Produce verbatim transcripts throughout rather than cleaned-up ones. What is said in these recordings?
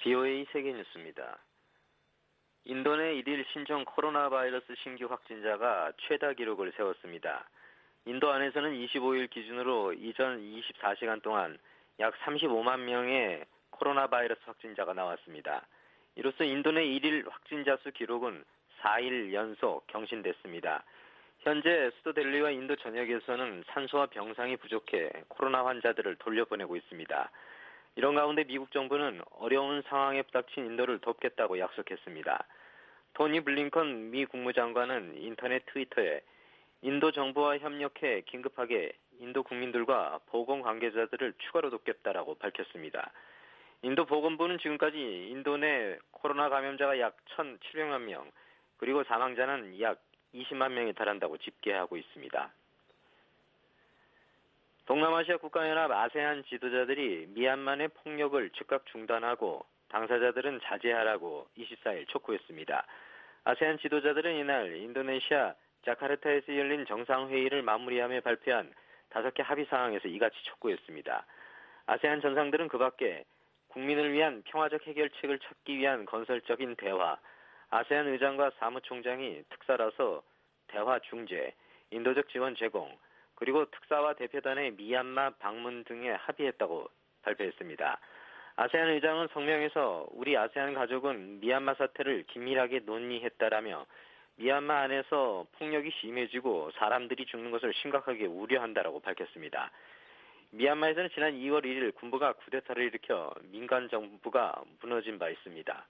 비오에이 세계뉴스입니다. 인도 내 일 일 신종 코로나 바이러스 신규 확진자가 최다 기록을 세웠습니다. 인도 안에서는 이십오 일 기준으로 이전 이십사 시간 동안 약 삼십오만 명의 코로나 바이러스 확진자가 나왔습니다. 이로써 인도 내 일 일 확진자 수 기록은 사 일 연속 경신됐습니다. 현재 수도 델리와 인도 전역에서는 산소와 병상이 부족해 코로나 환자들을 돌려보내고 있습니다. 이런 가운데 미국 정부는 어려운 상황에 부닥친 인도를 돕겠다고 약속했습니다. 토니 블링컨 미 국무장관은 인터넷 트위터에 인도 정부와 협력해 긴급하게 인도 국민들과 보건 관계자들을 추가로 돕겠다라고 밝혔습니다. 인도 보건부는 지금까지 인도 내 코로나 감염자가 약 천칠백만 명, 그리고 사망자는 약 이십만 명에 달한다고 집계하고 있습니다. 동남아시아 국가연합 아세안 지도자들이 미얀마 내 폭력을 즉각 중단하고 당사자들은 자제하라고 이십사 일 촉구했습니다. 아세안 지도자들은 이날 인도네시아 자카르타에서 열린 정상회의를 마무리하며 발표한 다섯 개 합의사항에서 이같이 촉구했습니다. 아세안 전상들은 그 밖에 국민을 위한 평화적 해결책을 찾기 위한 건설적인 대화, 아세안 의장과 사무총장이 특사라서 대화 중재, 인도적 지원 제공, 그리고 특사와 대표단의 미얀마 방문 등에 합의했다고 발표했습니다. 아세안 의장은 성명에서 우리 아세안 가족은 미얀마 사태를 긴밀하게 논의했다라며 미얀마 안에서 폭력이 심해지고 사람들이 죽는 것을 심각하게 우려한다라고 밝혔습니다. 미얀마에서는 지난 이월 일일 군부가 쿠데타를 일으켜 민간 정부가 무너진 바 있습니다.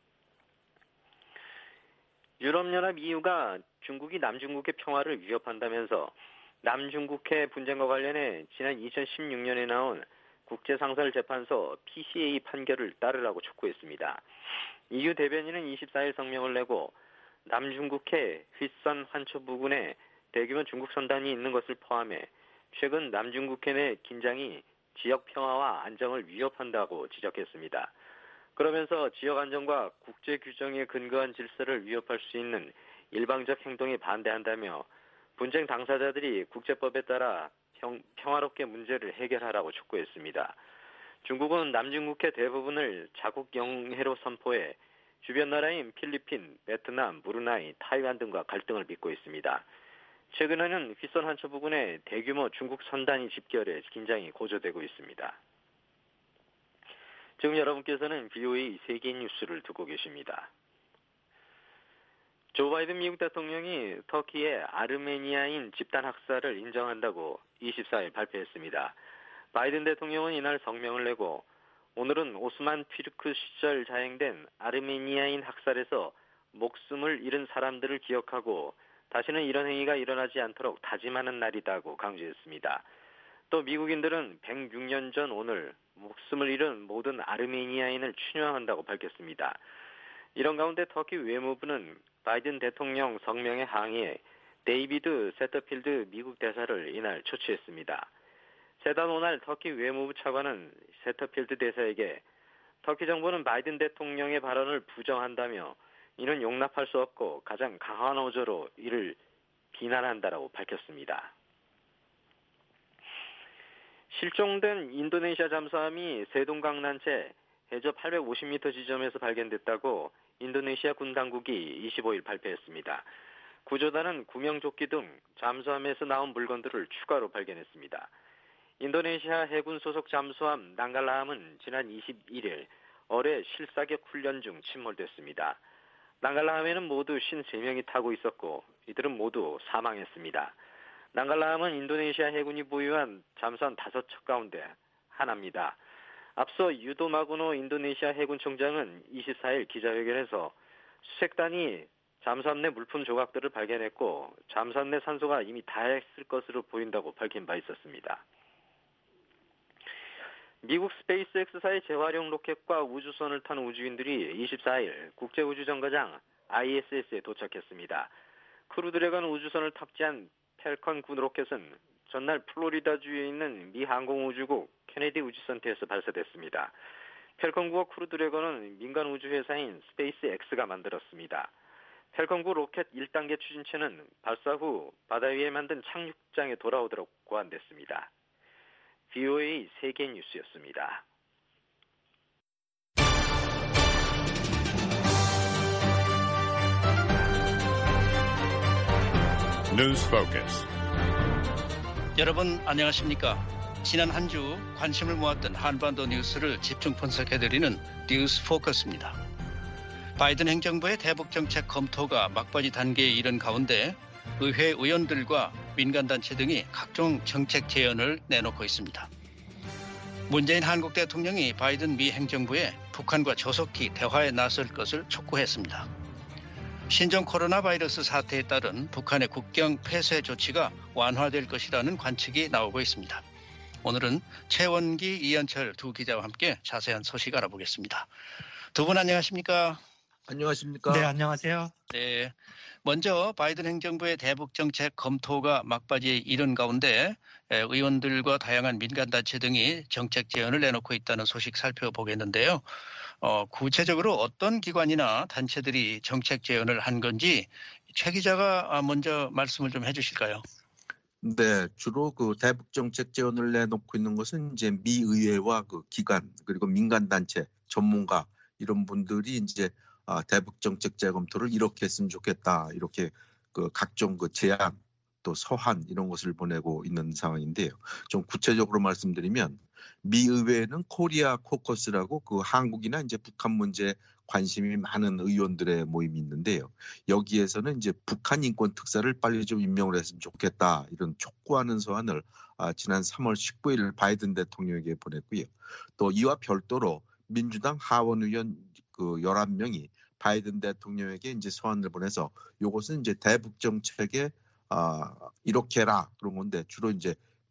유럽연합 이유가 중국이 남중국해 평화를 위협한다면서 남중국해 분쟁과 관련해 지난 이천십육 년에 나온 국제상설재판소 피씨에이 판결을 따르라고 촉구했습니다. 이유 대변인은 이십사 일 성명을 내고 남중국해 휘선 환초 부근에 대규모 중국 선단이 있는 것을 포함해 최근 남중국해 내 긴장이 지역 평화와 안정을 위협한다고 지적했습니다. 그러면서 지역 안정과 국제 규정에 근거한 질서를 위협할 수 있는 일방적 행동에 반대한다며 분쟁 당사자들이 국제법에 따라 평, 평화롭게 문제를 해결하라고 촉구했습니다. 중국은 남중국해 대부분을 자국 영해로 선포해 주변 나라인 필리핀, 베트남, 브루나이, 타이완 등과 갈등을 빚고 있습니다. 최근에는 휘선 환초 부근에 대규모 중국 선단이 집결해 긴장이 고조되고 있습니다. 지금 여러분께서는 비오에이 세계 뉴스를 듣고 계십니다. 조 바이든 미국 대통령이 터키의 아르메니아인 집단 학살을 인정한다고 이십사 일 발표했습니다. 바이든 대통령은 이날 성명을 내고 오늘은 오스만 튀르크 시절 자행된 아르메니아인 학살에서 목숨을 잃은 사람들을 기억하고 다시는 이런 행위가 일어나지 않도록 다짐하는 날이다고 강조했습니다. 또 미국인들은 백육 년 전 오늘 목숨을 잃은 모든 아르메니아인을 추념한다고 밝혔습니다. 이런 가운데 터키 외무부는 바이든 대통령 성명에 항의해 데이비드 세터필드 미국 대사를 이날 초치했습니다. 세단 오날 터키 외무부 차관은 세터필드 대사에게 터키 정부는 바이든 대통령의 발언을 부정한다며 이는 용납할 수 없고 가장 강한 어조로 이를 비난한다라고 밝혔습니다. 실종된 인도네시아 잠수함이 세동강 난채 해저 팔백오십 미터 지점에서 발견됐다고 인도네시아 군 당국이 이십오 일 발표했습니다. 구조단은 구명조끼 등 잠수함에서 나온 물건들을 추가로 발견했습니다. 인도네시아 해군 소속 잠수함 난갈라함은 지난 이십일 일 어뢰 실사격 훈련 중 침몰됐습니다. 난갈라함에는 모두 오십삼 명이 타고 있었고 이들은 모두 사망했습니다. 난갈라함은 인도네시아 해군이 보유한 잠수함 다섯 척 가운데 하나입니다. 앞서 유도마구노 인도네시아 해군 총장은 이십사 일 기자회견에서 수색단이 잠수함 내 물품 조각들을 발견했고 잠수함 내 산소가 이미 다했을 것으로 보인다고 밝힌 바 있었습니다. 미국 스페이스X사의 재활용 로켓과 우주선을 탄 우주인들이 이십사 일 국제우주정거장 아이에스에스에 도착했습니다. 크루드래곤 우주선을 탑재한 펠컨 구 로켓은 전날 플로리다주에 있는 미 항공우주국 케네디 우주센터에서 발사됐습니다. 펠컨 구와 크루드래곤은 민간 우주회사인 스페이스X가 만들었습니다. 펠컨 구 로켓 일 단계 추진체는 발사 후 바다 위에 만든 착륙장에 돌아오도록 고안됐습니다. 비오에이 세계 뉴스였습니다. News Focus. 여러분 안녕하십니까? 지난 한 주 관심을 모았던 한반도 뉴스를 집중 분석해드리는 뉴스 포커스입니다. 바이든 행정부의 대북 정책 검토가 막바지 단계에 이른 가운데 의회 의원들과 민간단체 등이 각종 정책 제언을 내놓고 있습니다. 문재인 한국 대통령이 바이든 미 행정부에 북한과 조속히 대화에 나설 것을 촉구했습니다. 신종 코로나 바이러스 사태에 따른 북한의 국경 폐쇄 조치가 완화될 것이라는 관측이 나오고 있습니다. 오늘은 최원기, 이현철 두 기자와 함께 자세한 소식 알아보겠습니다. 두 분 안녕하십니까? 안녕하십니까? 네, 안녕하세요. 네, 먼저 바이든 행정부의 대북 정책 검토가 막바지에 이른 가운데 의원들과 다양한 민간단체 등이 정책 제언을 내놓고 있다는 소식 살펴보겠는데요. 어, 구체적으로 어떤 기관이나 단체들이 정책 제언을 한 건지 최 기자가 먼저 말씀을 좀 해주실까요? 네, 주로 그 대북 정책 제언을 내놓고 있는 것은 이제 미 의회와 그 기관 그리고 민간 단체 전문가 이런 분들이 이제 아, 대북 정책 재검토를 이렇게 했으면 좋겠다 이렇게 그 각종 그 제안 또 서한 이런 것을 보내고 있는 상황인데요. 좀 구체적으로 말씀드리면 미 의회는 코리아 코커스라고 그 한국이나 이제 북한 문제에 관심이 많은 의원들의 모임이 있는데요. 여기에서는 이제 북한 인권 특사를 빨리 좀 임명을 했으면 좋겠다 이런 촉구하는 서한을 아, 지난 삼월 십구일 바이든 대통령에게 보냈고요. 또 이와 별도로 민주당 하원 의원 그 열한 명이 바이든 대통령에게 이제 서한을 보내서 이것은 이제 대북 정책에 아, 이렇게 해라 그런 건데 주로 이제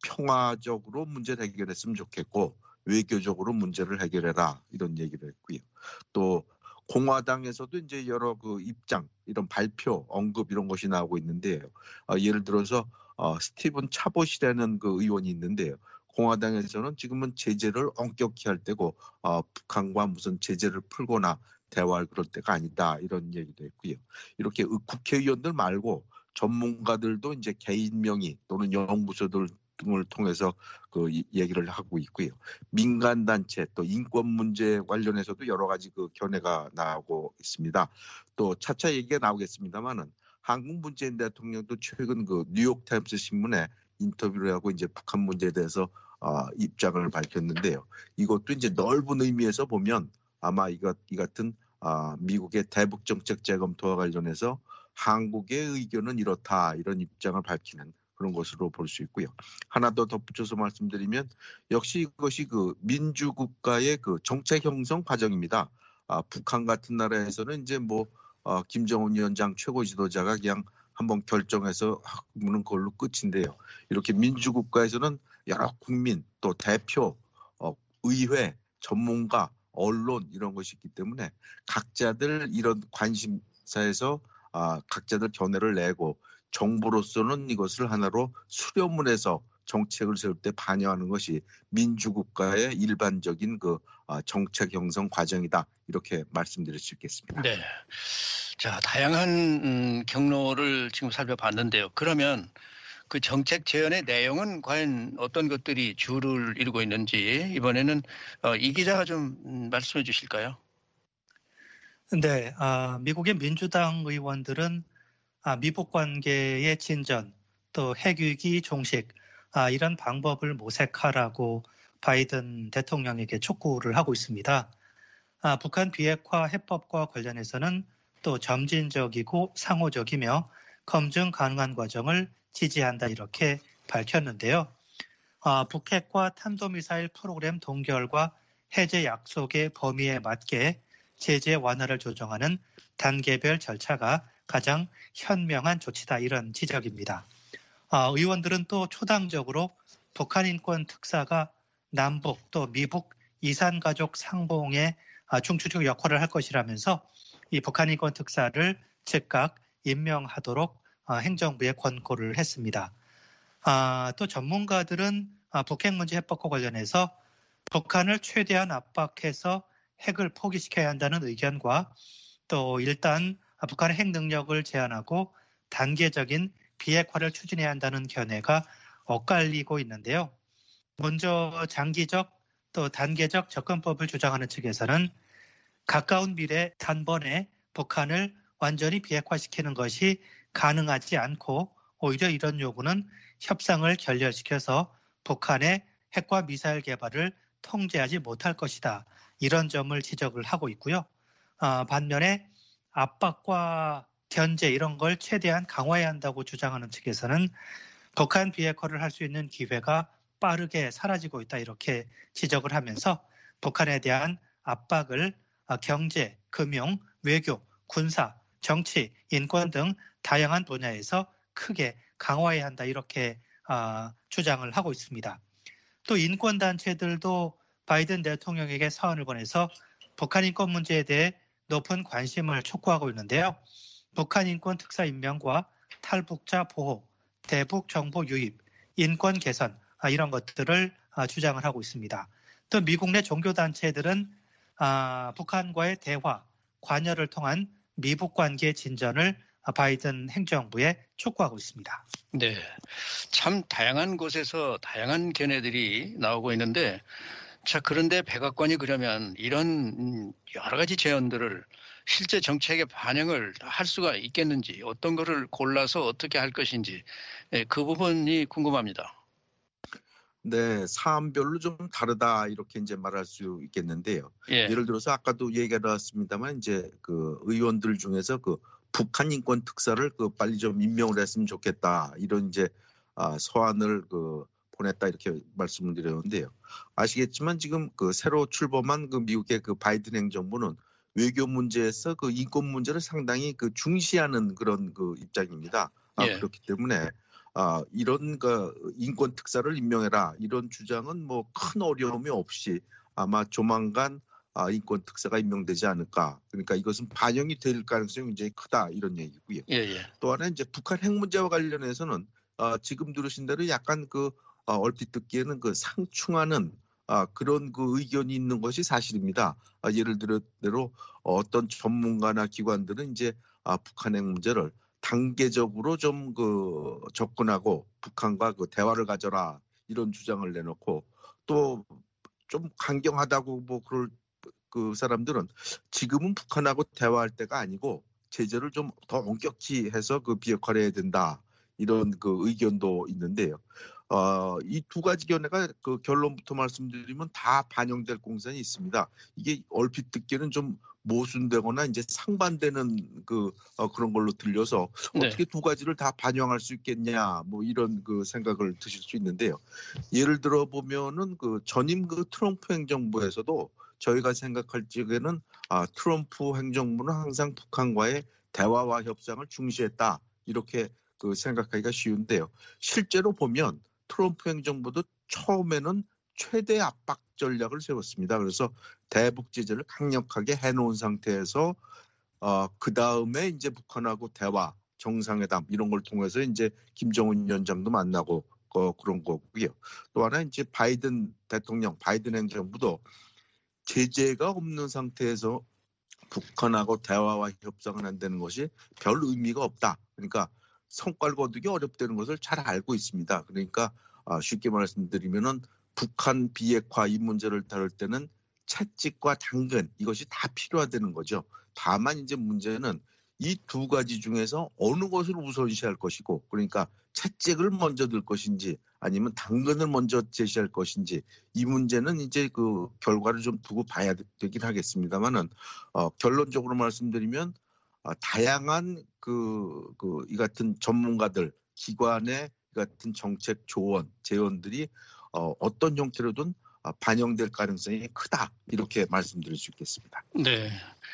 평화적으로 문제를 해결했으면 좋겠고 외교적으로 문제를 해결해라 이런 얘기를 했고요. 또 공화당에서도 이제 여러 그 입장 이런 발표 언급 이런 것이 나오고 있는데요. 어, 예를 들어서 어, 스티븐 차봇이라는 그 의원이 있는데요. 공화당에서는 지금은 제재를 엄격히 할 때고 어, 북한과 무슨 제재를 풀거나 대화할 그럴 때가 아니다 이런 얘기도 했고요. 이렇게 국회의원들 말고 전문가들도 이제 개인 명의 또는 연구소들 등을 통해서 그 얘기를 하고 있고요. 민간 단체 또 인권 문제 관련해서도 여러 가지 그 견해가 나오고 있습니다. 또 차차 얘기가 나오겠습니다만은 한국 문재인 대통령도 최근 그 뉴욕 타임스 신문에 인터뷰를 하고 이제 북한 문제에 대해서 어, 입장을 밝혔는데요. 이것도 이제 넓은 의미에서 보면 아마 이것 이 같은 아, 미국의 대북 정책 재검토와 관련해서 한국의 의견은 이렇다 이런 입장을 밝히는 그런 것으로 볼 수 있고요. 하나 더 덧붙여서 말씀드리면 역시 이것이 그 민주국가의 그 정책 형성 과정입니다. 아, 북한 같은 나라에서는 이제 뭐 어, 김정은 위원장 최고 지도자가 그냥 한번 결정해서 하면 그걸로 끝인데요. 이렇게 민주국가에서는 여러 국민 또 대표, 어, 의회, 전문가, 언론 이런 것이 있기 때문에 각자들 이런 관심사에서 아, 각자들 견해를 내고 정부로서는 이것을 하나로 수렴을 해서 정책을 세울 때 반영하는 것이 민주국가의 일반적인 그 아, 정책 형성 과정이다 이렇게 말씀드릴 수 있겠습니다. 네, 자 다양한 음, 경로를 지금 살펴봤는데요. 그러면 그 정책 제언의 내용은 과연 어떤 것들이 주를 이루고 있는지 이번에는 어, 이 기자가 좀 음, 말씀해 주실까요? 네, 아, 미국의 민주당 의원들은 아, 미북 관계의 진전, 또 핵위기 종식, 아, 이런 방법을 모색하라고 바이든 대통령에게 촉구를 하고 있습니다. 아, 북한 비핵화 해법과 관련해서는 또 점진적이고 상호적이며 검증 가능한 과정을 지지한다 이렇게 밝혔는데요. 아, 북핵과 탄도미사일 프로그램 동결과 해제 약속의 범위에 맞게 제재 완화를 조정하는 단계별 절차가 가장 현명한 조치다 이런 지적입니다. 아, 의원들은 또 초당적으로 북한 인권 특사가 남북 또 미북 이산가족 상봉의 아, 중추적 역할을 할 것이라면서 이 북한 인권 특사를 즉각 임명하도록 아, 행정부에 권고를 했습니다. 아, 또 전문가들은 아, 북핵 문제 해법과 관련해서 북한을 최대한 압박해서 핵을 포기시켜야 한다는 의견과 또 일단 북한의 핵 능력을 제한하고 단계적인 비핵화를 추진해야 한다는 견해가 엇갈리고 있는데요. 먼저 장기적 또 단계적 접근법을 주장하는 측에서는 가까운 미래 단번에 북한을 완전히 비핵화시키는 것이 가능하지 않고 오히려 이런 요구는 협상을 결렬시켜서 북한의 핵과 미사일 개발을 통제하지 못할 것이다. 이런 점을 지적을 하고 있고요. 아, 반면에 압박과 견제 이런 걸 최대한 강화해야 한다고 주장하는 측에서는 북한 비핵화를 할 수 있는 기회가 빠르게 사라지고 있다 이렇게 지적을 하면서 북한에 대한 압박을 경제, 금융, 외교, 군사, 정치, 인권 등 다양한 분야에서 크게 강화해야 한다 이렇게 주장을 하고 있습니다. 또 인권단체들도 바이든 대통령에게 사안을 보내서 북한 인권 문제에 대해 높은 관심을 촉구하고 있는데요. 북한 인권 특사 임명과 탈북자 보호, 대북 정보 유입, 인권 개선 이런 것들을 주장을 하고 있습니다. 또 미국 내 종교단체들은 북한과의 대화, 관여를 통한 미북 관계 진전을 바이든 행정부에 촉구하고 있습니다. 네, 참 다양한 곳에서 다양한 견해들이 나오고 있는데 자 그런데 백악관이 그러면 이런 여러 가지 제언들을 실제 정책에 반영을 할 수가 있겠는지 어떤 거를 골라서 어떻게 할 것인지 네, 그 부분이 궁금합니다. 네, 사안별로 좀 다르다 이렇게 이제 말할 수 있겠는데요. 예. 예를 들어서 아까도 얘기가 나왔습니다만 이제 그 의원들 중에서 그 북한 인권 특사를 그 빨리 좀 임명을 했으면 좋겠다 이런 이제 아, 서한을 그 보냈다 이렇게 말씀을 드렸는데요. 아시겠지만 지금 그 새로 출범한 그 미국의 그 바이든 행정부는 외교 문제에서 그 인권 문제를 상당히 그 중시하는 그런 그 입장입니다. 아, 예. 그렇기 때문에 아, 이런 그 인권 특사를 임명해라 이런 주장은 뭐 큰 어려움이 없이 아마 조만간 아, 인권 특사가 임명되지 않을까. 그러니까 이것은 반영이 될 가능성이 굉장히 크다 이런 얘기고요. 예, 예. 또 하나 이제 북한 핵 문제와 관련해서는 아, 지금 들으신 대로 약간 그 아, 얼핏 듣기에는 그 상충하는 아, 그런 그 의견이 있는 것이 사실입니다. 아, 예를 들어 대로 어떤 전문가나 기관들은 이제 아, 북한 핵 문제를 단계적으로 좀 그 접근하고 북한과 그 대화를 가져라 이런 주장을 내놓고 또 좀 강경하다고 뭐 그럴 그 사람들은 지금은 북한하고 대화할 때가 아니고 제재를 좀 더 엄격히 해서 그 비핵화를 해야 된다 이런 그 의견도 있는데요. 어, 이 두 가지 견해가 그 결론부터 말씀드리면 다 반영될 공산이 있습니다. 이게 얼핏 듣기에는 좀 모순되거나 이제 상반되는 그 어, 그런 걸로 들려서 네. 어떻게 두 가지를 다 반영할 수 있겠냐 뭐 이런 그 생각을 드실 수 있는데요. 예를 들어 보면은 그 전임 그 트럼프 행정부에서도 저희가 생각할 적에는 아, 트럼프 행정부는 항상 북한과의 대화와 협상을 중시했다 이렇게 그 생각하기가 쉬운데요. 실제로 보면 트럼프 행정부도 처음에는 최대 압박 전략을 세웠습니다. 그래서 대북 제재를 강력하게 해놓은 상태에서 어, 그 다음에 이제 북한하고 대화, 정상회담 이런 걸 통해서 이제 김정은 위원장도 만나고 어, 그런 거고요. 또 하나 이제 바이든 대통령, 바이든 행정부도 제재가 없는 상태에서 북한하고 대화와 협상을 한다는 것이 별 의미가 없다. 그러니까 성과를 거두기 어렵다는 것을 잘 알고 있습니다. 그러니까 쉽게 말씀드리면은 북한 비핵화 이 문제를 다룰 때는 채찍과 당근 이것이 다 필요하다는 거죠. 다만 이제 문제는 이 두 가지 중에서 어느 것을 우선시할 것이고 그러니까 채찍을 먼저 들 것인지 아니면 당근을 먼저 제시할 것인지 이 문제는 이제 그 결과를 좀 두고 봐야 되긴 하겠습니다만은 어, 결론적으로 말씀드리면 어, 다양한 그, 그, 이 같은 전문가들, 기관의 이 같은 정책 조언, 제언들이 어, 어떤 형태로든 반영될 가능성이 크다. 이렇게 말씀드릴 수 있겠습니다. 네.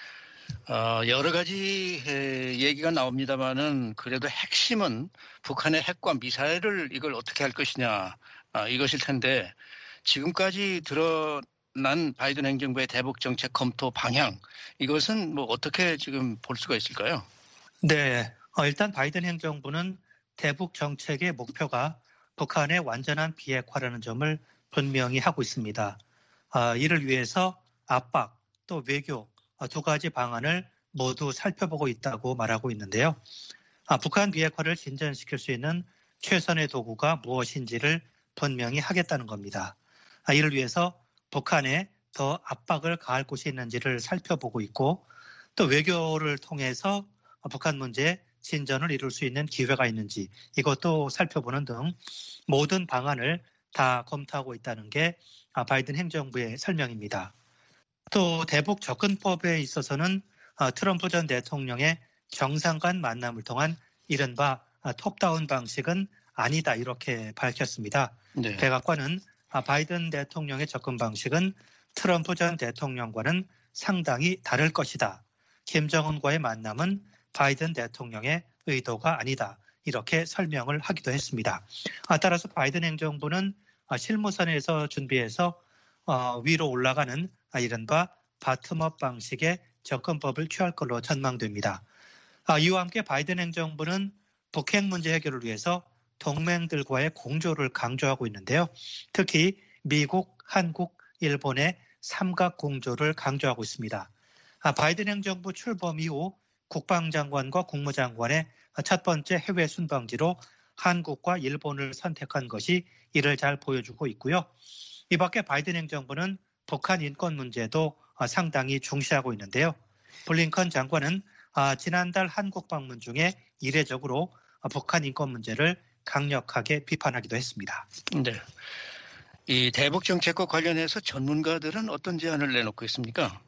어, 여러 가지 얘기가 나옵니다만은 그래도 핵심은 북한의 핵과 미사일을 이걸 어떻게 할 것이냐 아, 이것일 텐데 지금까지 드러난 바이든 행정부의 대북 정책 검토 방향 이것은 뭐 어떻게 지금 볼 수가 있을까요? 네, 어, 일단 바이든 행정부는 대북 정책의 목표가 북한의 완전한 비핵화라는 점을 분명히 하고 있습니다. 어, 이를 위해서 압박 또 외교 두 가지 방안을 모두 살펴보고 있다고 말하고 있는데요. 아, 북한 비핵화를 진전시킬 수 있는 최선의 도구가 무엇인지를 분명히 하겠다는 겁니다. 아, 이를 위해서 북한에 더 압박을 가할 곳이 있는지를 살펴보고 있고 또 외교를 통해서 북한 문제에 진전을 이룰 수 있는 기회가 있는지 이것도 살펴보는 등 모든 방안을 다 검토하고 있다는 게 바이든 행정부의 설명입니다. 또 대북 접근법에 있어서는 트럼프 전 대통령의 정상 간 만남을 통한 이른바 톱다운 방식은 아니다 이렇게 밝혔습니다. 네. 백악관은 바이든 대통령의 접근 방식은 트럼프 전 대통령과는 상당히 다를 것이다. 김정은과의 만남은 바이든 대통령의 의도가 아니다. 이렇게 설명을 하기도 했습니다. 따라서 바이든 행정부는 실무선에서 준비해서 위로 올라가는 이른바 바텀업 방식의 접근법을 취할 걸로 전망됩니다. 이와 함께 바이든 행정부는 북핵 문제 해결을 위해서 동맹들과의 공조를 강조하고 있는데요. 특히 미국, 한국, 일본의 삼각 공조를 강조하고 있습니다. 바이든 행정부 출범 이후 국방장관과 국무장관의 첫 번째 해외 순방지로 한국과 일본을 선택한 것이 이를 잘 보여주고 있고요. 이 밖에 바이든 행정부는 북한 인권 문제도 상당히 중시하고 있는데요. 블링컨 장관은 지난달 한국 방문 중에 이례적으로 북한 인권 문제를 강력하게 비판하기도 했습니다. 네. 이 대북 정책과 관련해서 전문가들은 어떤 제안을 내놓고 있습니까?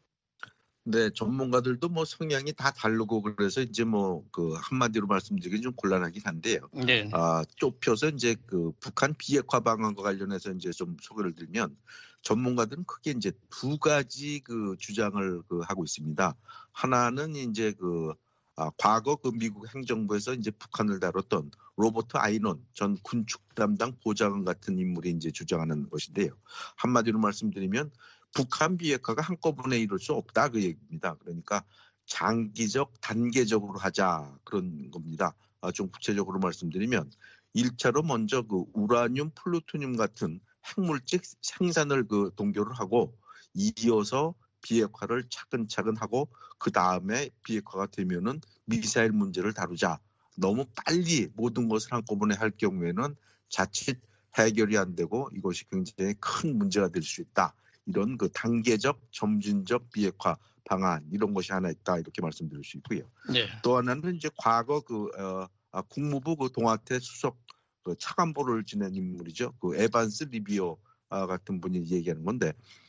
네, 전문가들도 뭐 성향이 다 다르고 그래서 이제 뭐 그 한마디로 말씀드리기 좀 곤란하긴 한데요. 네. 아, 좁혀서 이제 그 북한 비핵화 방안과 관련해서 이제 좀 소개를 드리면 전문가들은 크게 이제 두 가지 그 주장을 그 하고 있습니다. 하나는 이제 그 아, 과거 그 미국 행정부에서 이제 북한을 다뤘던 로버트 아이논 전 군축 담당 보좌관 같은 인물이 이제 주장하는 것인데요. 한마디로 말씀드리면 북한 비핵화가 한꺼번에 이룰 수 없다 그 얘기입니다. 그러니까 장기적 단계적으로 하자 그런 겁니다. 아, 좀 구체적으로 말씀드리면 일 차로 먼저 그 우라늄, 플루토늄 같은 핵물질 생산을 그 동결을 하고 이어서 비핵화를 차근차근 하고 그 다음에 비핵화가 되면은 미사일 문제를 다루자. 너무 빨리 모든 것을 한꺼번에 할 경우에는 자칫 해결이 안 되고 이것이 굉장히 큰 문제가 될 수 있다. 이런 그 단계적 점진적 비핵화 방안 이런 것이 하나 있다 이렇게 말씀드릴 수 있고요. 네. 또 하나는 이제 과거 그 어, 아, 국무부 그 동아태 수석 그 차관보를 지낸 인물이죠. 그 에반스 리비오 아, 같은 분이 얘기하는 건데.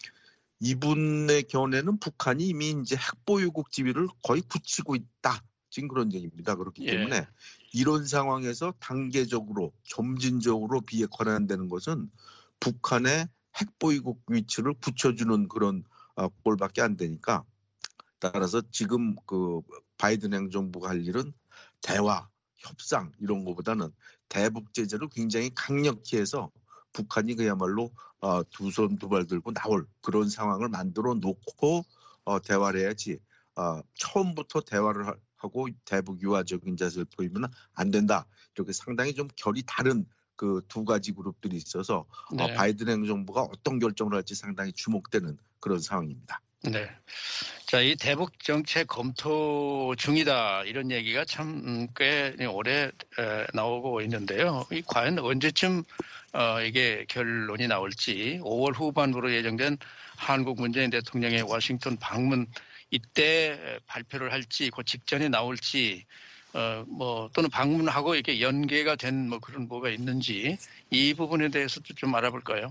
이분의 견해는 북한이 이미 이제 핵보유국 지위를 거의 굳히고 있다. 지금 그런 얘기입니다. 그렇기 때문에 예. 이런 상황에서 단계적으로 점진적으로 비핵화를 한다는 것은 북한의 핵보유국 위치를 굳혀주는 그런 꼴밖에 안 되니까 따라서 지금 그 바이든 행정부가 할 일은 대화, 협상 이런 것보다는 대북 제재를 굉장히 강력히 해서 북한이 그야말로 어, 두 손 두 발 들고 나올 그런 상황을 만들어 놓고 어, 대화를 해야지 어, 처음부터 대화를 하고 대북 유화적인 자세를 보이면 안 된다. 이렇게 상당히 좀 결이 다른 그 두 가지 그룹들이 있어서 네. 어, 바이든 행정부가 어떤 결정을 할지 상당히 주목되는 그런 상황입니다. 네. 자, 이 대북 정책 검토 중이다 이런 얘기가 참 꽤 오래 나오고 있는데요. 이 과연 언제쯤 어, 이게 결론이 나올지 오월 후반부로 예정된 한국 문재인 대통령의 워싱턴 방문 이때 발표를 할지 그 직전에 나올지 어, 뭐 또는 방문하고 이렇게 연계가 된 뭐 그런 뭐가 있는지 이 부분에 대해서도 좀 알아볼까요?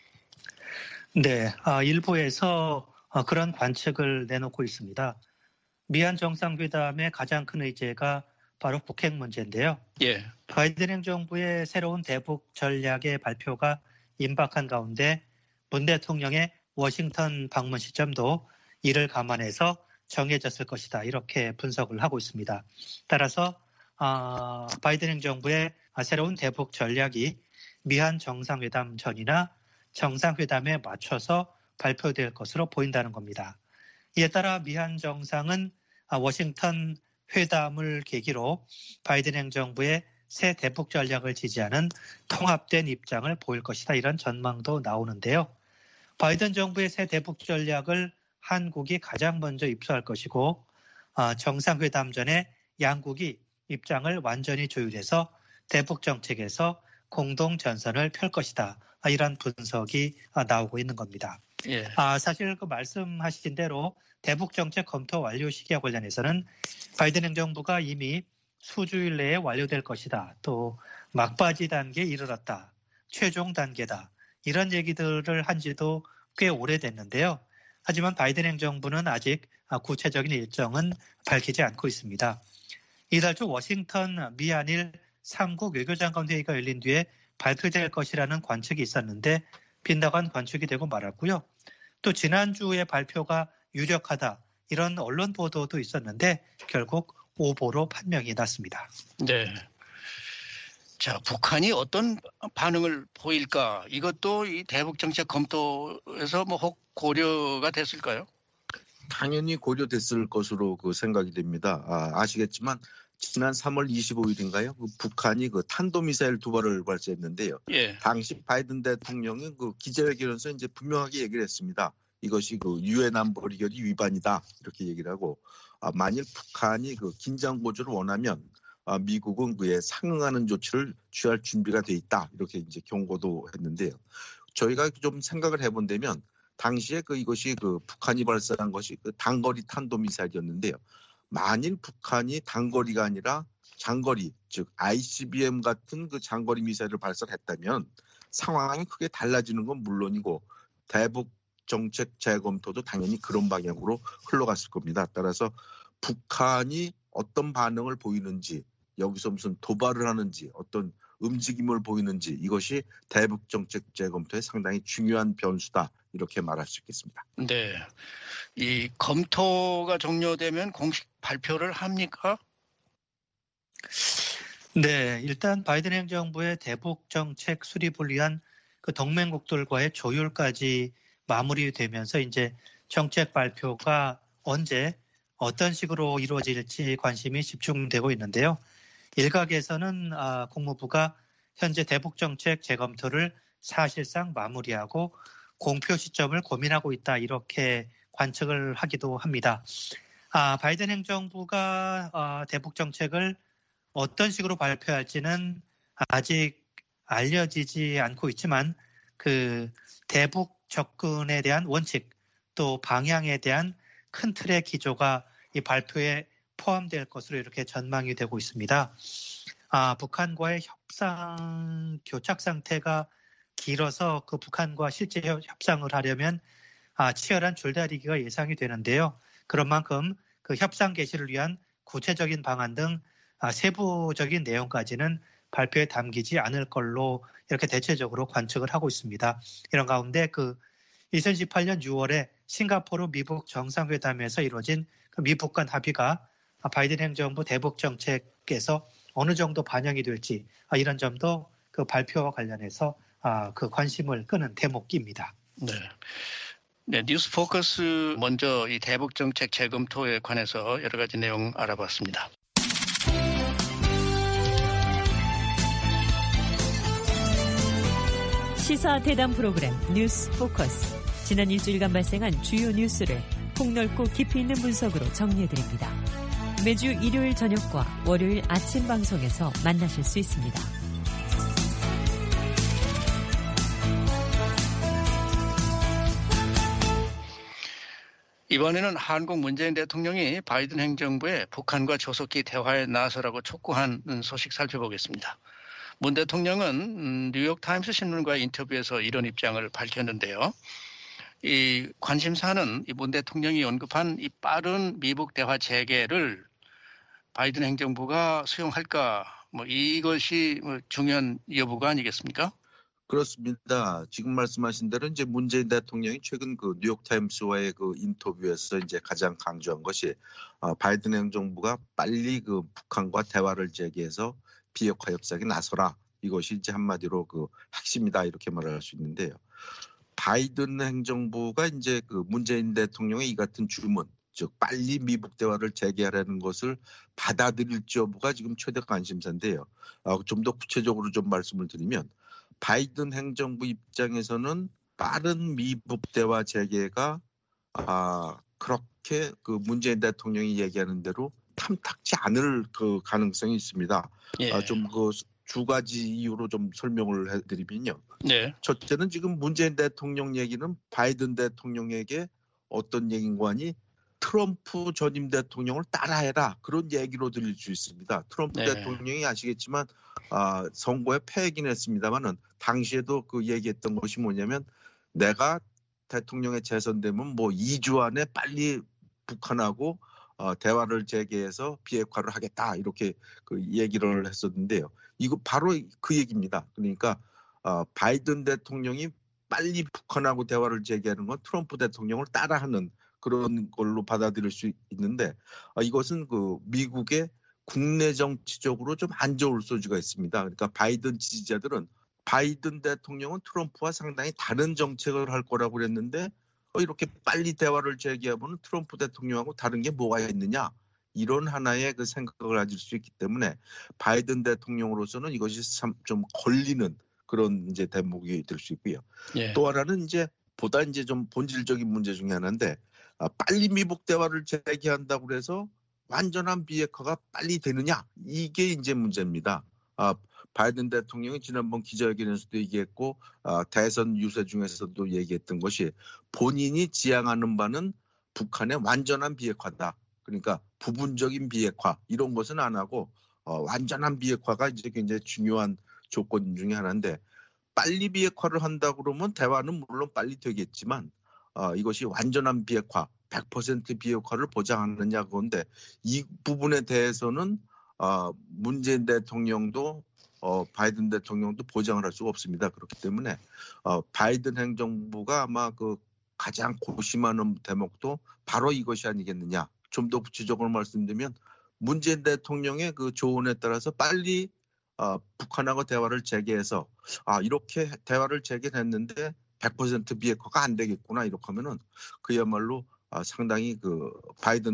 네, 아, 일부에서 어, 그런 관측을 내놓고 있습니다. 미한 정상회담의 가장 큰 의제가 바로 북핵 문제인데요. 예. 바이든 행정부의 새로운 대북 전략의 발표가 임박한 가운데 문 대통령의 워싱턴 방문 시점도 이를 감안해서 정해졌을 것이다. 이렇게 분석을 하고 있습니다. 따라서 어, 바이든 행정부의 새로운 대북 전략이 미한 정상회담 전이나 정상회담에 맞춰서 발표될 것으로 보인다는 겁니다. 이에 따라 미한 정상은 워싱턴 회담을 계기로 바이든 행정부의 새 대북 전략을 지지하는 통합된 입장을 보일 것이다. 이런 전망도 나오는데요. 바이든 정부의 새 대북 전략을 한국이 가장 먼저 입수할 것이고 정상회담 전에 양국이 입장을 완전히 조율해서 대북 정책에서 공동 전선을 펼 것이다. 이런 분석이 나오고 있는 겁니다. 예. 아, 사실 그 말씀하신 대로 대북 정책 검토 완료 시기와 관련해서는 바이든 행정부가 이미 수주일 내에 완료될 것이다. 또 막바지 단계에 이르렀다. 최종 단계다. 이런 얘기들을 한 지도 꽤 오래됐는데요. 하지만 바이든 행정부는 아직 구체적인 일정은 밝히지 않고 있습니다. 이달 초 워싱턴 미한일 삼국 외교장관 회의가 열린 뒤에 발표될 것이라는 관측이 있었는데 빗나간 관측이 되고 말았고요. 또 지난주에 발표가 유력하다. 이런 언론 보도도 있었는데 결국 오보로 판명이 났습니다. 네. 자, 북한이 어떤 반응을 보일까? 이것도 이 대북 정책 검토에서 뭐 혹 고려가 됐을까요? 당연히 고려됐을 것으로 그 생각이 됩니다. 아, 아시겠지만 지난 삼월 이십오일인가요? 그 북한이 그 탄도미사일 두 발을 발사했는데요. 예. 당시 바이든 대통령이 그 기자회견에서 이제 분명하게 얘기를 했습니다. 이것이 그 유엔 안보 리결이 위반이다 이렇게 얘기를 하고 아, 만일 북한이 그 긴장 고조를 원하면 아, 미국은 그에 상응하는 조치를 취할 준비가 돼 있다 이렇게 이제 경고도 했는데요. 저희가 좀 생각을 해본다면 당시에 그 이것이 그 북한이 발사한 것이 그 단거리 탄도미사일이었는데요. 만일 북한이 단거리가 아니라 장거리, 즉 아이씨비엠 같은 그 장거리 미사일을 발사했다면 상황이 크게 달라지는 건 물론이고 대북 정책 재검토도 당연히 그런 방향으로 흘러갔을 겁니다. 따라서 북한이 어떤 반응을 보이는지 여기서 무슨 도발을 하는지 어떤 움직임을 보이는지 이것이 대북 정책 재검토에 상당히 중요한 변수다 이렇게 말할 수 있겠습니다. 네, 이 검토가 종료되면 공식 발표를 합니까? 네, 일단 바이든 행정부의 대북 정책 수립을 위한 그 동맹국들과의 조율까지 마무리되면서 이제 정책 발표가 언제 어떤 식으로 이루어질지 관심이 집중되고 있는데요. 일각에서는 아, 국무부가 현재 대북 정책 재검토를 사실상 마무리하고 공표 시점을 고민하고 있다 이렇게 관측을 하기도 합니다. 아, 바이든 행정부가 아, 대북 정책을 어떤 식으로 발표할지는 아직 알려지지 않고 있지만 그 대북 접근에 대한 원칙 또 방향에 대한 큰 틀의 기조가 이 발표에 포함될 것으로 이렇게 전망이 되고 있습니다. 아, 북한과의 협상 교착 상태가 길어서 그 북한과 실제 협상을 하려면 아, 치열한 줄다리기가 예상이 되는데요. 그런 만큼 그 협상 개시를 위한 구체적인 방안 등 아, 세부적인 내용까지는 발표에 담기지 않을 걸로 이렇게 대체적으로 관측을 하고 있습니다. 이런 가운데 그 이천십팔년 유월에 싱가포르 미북 정상회담에서 이루어진 그 미북 간 합의가 바이든 행정부 대북 정책에서 어느 정도 반영이 될지 이런 점도 그 발표와 관련해서 그 관심을 끄는 대목입니다. 네. 네, 뉴스 포커스 먼저 이 대북 정책 재검토에 관해서 여러 가지 내용 알아봤습니다. 시사 대담 프로그램 뉴스 포커스. 지난 일주일간 발생한 주요 뉴스를 폭넓고 깊이 있는 분석으로 정리해드립니다. 매주 일요일 저녁과 월요일 아침 방송에서 만나실 수 있습니다. 이번에는 한국 문재인 대통령이 바이든 행정부에 북한과 조속히 대화에 나서라고 촉구한 소식 살펴보겠습니다. 문 대통령은 뉴욕타임스 신문과의 인터뷰에서 이런 입장을 밝혔는데요. 이 관심사는 이 문 대통령이 언급한 이 빠른 미북 대화 재개를 바이든 행정부가 수용할까, 뭐 이것이 뭐 중요한 여부가 아니겠습니까? 그렇습니다. 지금 말씀하신 대로 이제 문재인 대통령이 최근 그 뉴욕타임스와의 그 인터뷰에서 이제 가장 강조한 것이 어, 바이든 행정부가 빨리 그 북한과 대화를 재개해서 비핵화 협상에 나서라. 이것이 이제 한마디로 그 핵심이다 이렇게 말할 수 있는데요. 바이든 행정부가 이제 그 문재인 대통령의 이 같은 주문, 즉 빨리 미북 대화를 재개하라는 것을 받아들일지 여부가 지금 최대 관심사인데요. 어, 좀 더 구체적으로 좀 말씀을 드리면 바이든 행정부 입장에서는 빠른 미북 대화 재개가 아, 그렇게 그 문재인 대통령이 얘기하는 대로 탐탁지 않을 그 가능성이 있습니다. 예. 아, 좀 그 두 가지 이유로 좀 설명을 해드리면요. 네. 첫째는 지금 문재인 대통령 얘기는 바이든 대통령에게 어떤 얘기인가 하니 트럼프 전임 대통령을 따라해라 그런 얘기로 들릴 수 있습니다. 트럼프 네. 대통령이 아시겠지만 아, 선거에 패하긴 했습니다만은 당시에도 그 얘기했던 것이 뭐냐면 내가 대통령에 재선되면 뭐 이 주 안에 빨리 북한하고 어, 대화를 재개해서 비핵화를 하겠다 이렇게 그 얘기를 했었는데요. 이거 바로 그 얘기입니다. 그러니까 어, 바이든 대통령이 빨리 북한하고 대화를 재개하는 건 트럼프 대통령을 따라하는 그런 걸로 받아들일 수 있는데 어, 이것은 그 미국의 국내 정치적으로 좀 안 좋을 소지가 있습니다. 그러니까 바이든 지지자들은 바이든 대통령은 트럼프와 상당히 다른 정책을 할 거라고 그랬는데 어, 이렇게 빨리 대화를 재개하면 트럼프 대통령하고 다른 게 뭐가 있느냐 이런 하나의 그 생각을 가질 수 있기 때문에 바이든 대통령으로서는 이것이 참 좀 걸리는 그런 이제 대목이 될 수 있고요. 예. 또 하나는 이제 보다 이제 좀 본질적인 문제 중에 하나인데 아, 빨리 미북 대화를 재개한다고 해서 완전한 비핵화가 빨리 되느냐 이게 이제 문제입니다. 아, 바이든 대통령이 지난번 기자회견에서도 얘기했고 아, 대선 유세 중에서도 얘기했던 것이 본인이 지향하는 바는 북한의 완전한 비핵화다. 그러니까 부분적인 비핵화 이런 것은 안 하고 어, 완전한 비핵화가 이제 굉장히 중요한 조건 중에 하나인데 빨리 비핵화를 한다 그러면 대화는 물론 빨리 되겠지만 어, 이것이 완전한 비핵화, 백 퍼센트 비핵화를 보장하느냐 그건데 이 부분에 대해서는 어, 문재인 대통령도 어, 바이든 대통령도 보장을 할 수가 없습니다. 그렇기 때문에 어, 바이든 행정부가 아마 그 가장 고심하는 대목도 바로 이것이 아니겠느냐. 좀 더 구체적으로 말씀드리면 문재인 대통령의 그 조언에 따라서 빨리 어, 북한하고 대화를 재개해서 아 이렇게 대화를 재개했는데 백 퍼센트 비핵화가 안 되겠구나 이렇게 하면은 그야말로 아, 상당히 그 바이든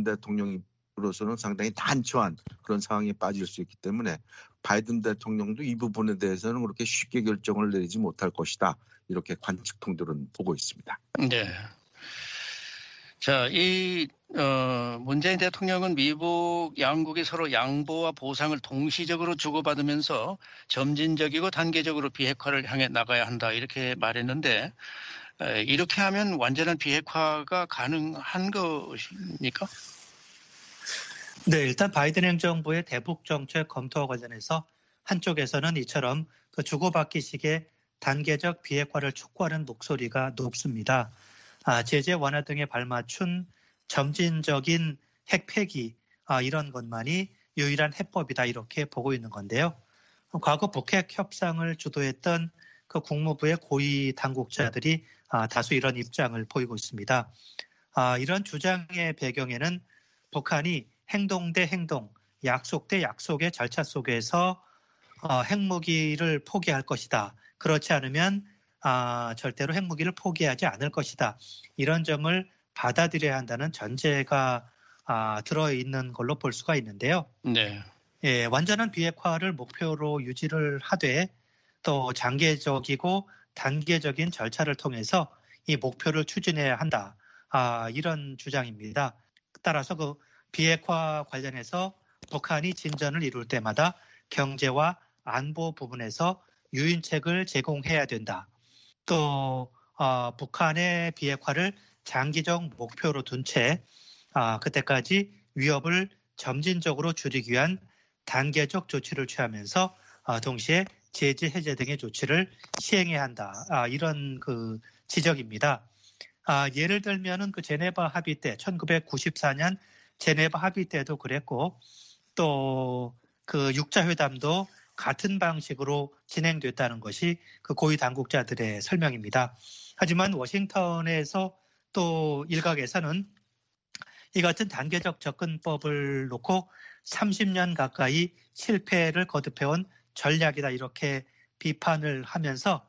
대통령으로서는 상당히 난처한 그런 상황에 빠질 수 있기 때문에 바이든 대통령도 이 부분에 대해서는 그렇게 쉽게 결정을 내리지 못할 것이다 이렇게 관측통들은 보고 있습니다. 네. 자, 이 어, 문재인 대통령은 미국 양국이 서로 양보와 보상을 동시적으로 주고받으면서 점진적이고 단계적으로 비핵화를 향해 나가야 한다 이렇게 말했는데 에, 이렇게 하면 완전한 비핵화가 가능한 것입니까? 네, 일단 바이든 행정부의 대북 정책 검토와 관련해서 한쪽에서는 이처럼 그 주고받기식의 단계적 비핵화를 촉구하는 목소리가 높습니다. 아, 제재 완화 등에 발맞춘 점진적인 핵 폐기 아, 이런 것만이 유일한 해법이다 이렇게 보고 있는 건데요. 과거 북핵 협상을 주도했던 그 국무부의 고위 당국자들이 아, 다수 이런 입장을 보이고 있습니다. 아, 이런 주장의 배경에는 북한이 행동 대 행동, 약속 대 약속의 절차 속에서 어, 핵무기를 포기할 것이다. 그렇지 않으면 아, 절대로 핵무기를 포기하지 않을 것이다. 이런 점을 받아들여야 한다는 전제가 아, 들어있는 걸로 볼 수가 있는데요. 네. 예, 완전한 비핵화를 목표로 유지를 하되 또 장기적이고 단계적인 절차를 통해서 이 목표를 추진해야 한다. 아, 이런 주장입니다. 따라서 그 비핵화 관련해서 북한이 진전을 이룰 때마다 경제와 안보 부분에서 유인책을 제공해야 된다. 또 어, 북한의 비핵화를 장기적 목표로 둔 채 아, 그때까지 위협을 점진적으로 줄이기 위한 단계적 조치를 취하면서 아, 동시에 제재 해제 등의 조치를 시행해야 한다. 아, 이런 그 지적입니다. 아, 예를 들면은 그 제네바 합의 때 천구백구십사 년 제네바 합의 때도 그랬고 또 그 육자회담도 같은 방식으로 진행됐다는 것이 그 고위 당국자들의 설명입니다. 하지만 워싱턴에서 또 일각에서는 이 같은 단계적 접근법을 놓고 삼십 년 가까이 실패를 거듭해온 전략이다 이렇게 비판을 하면서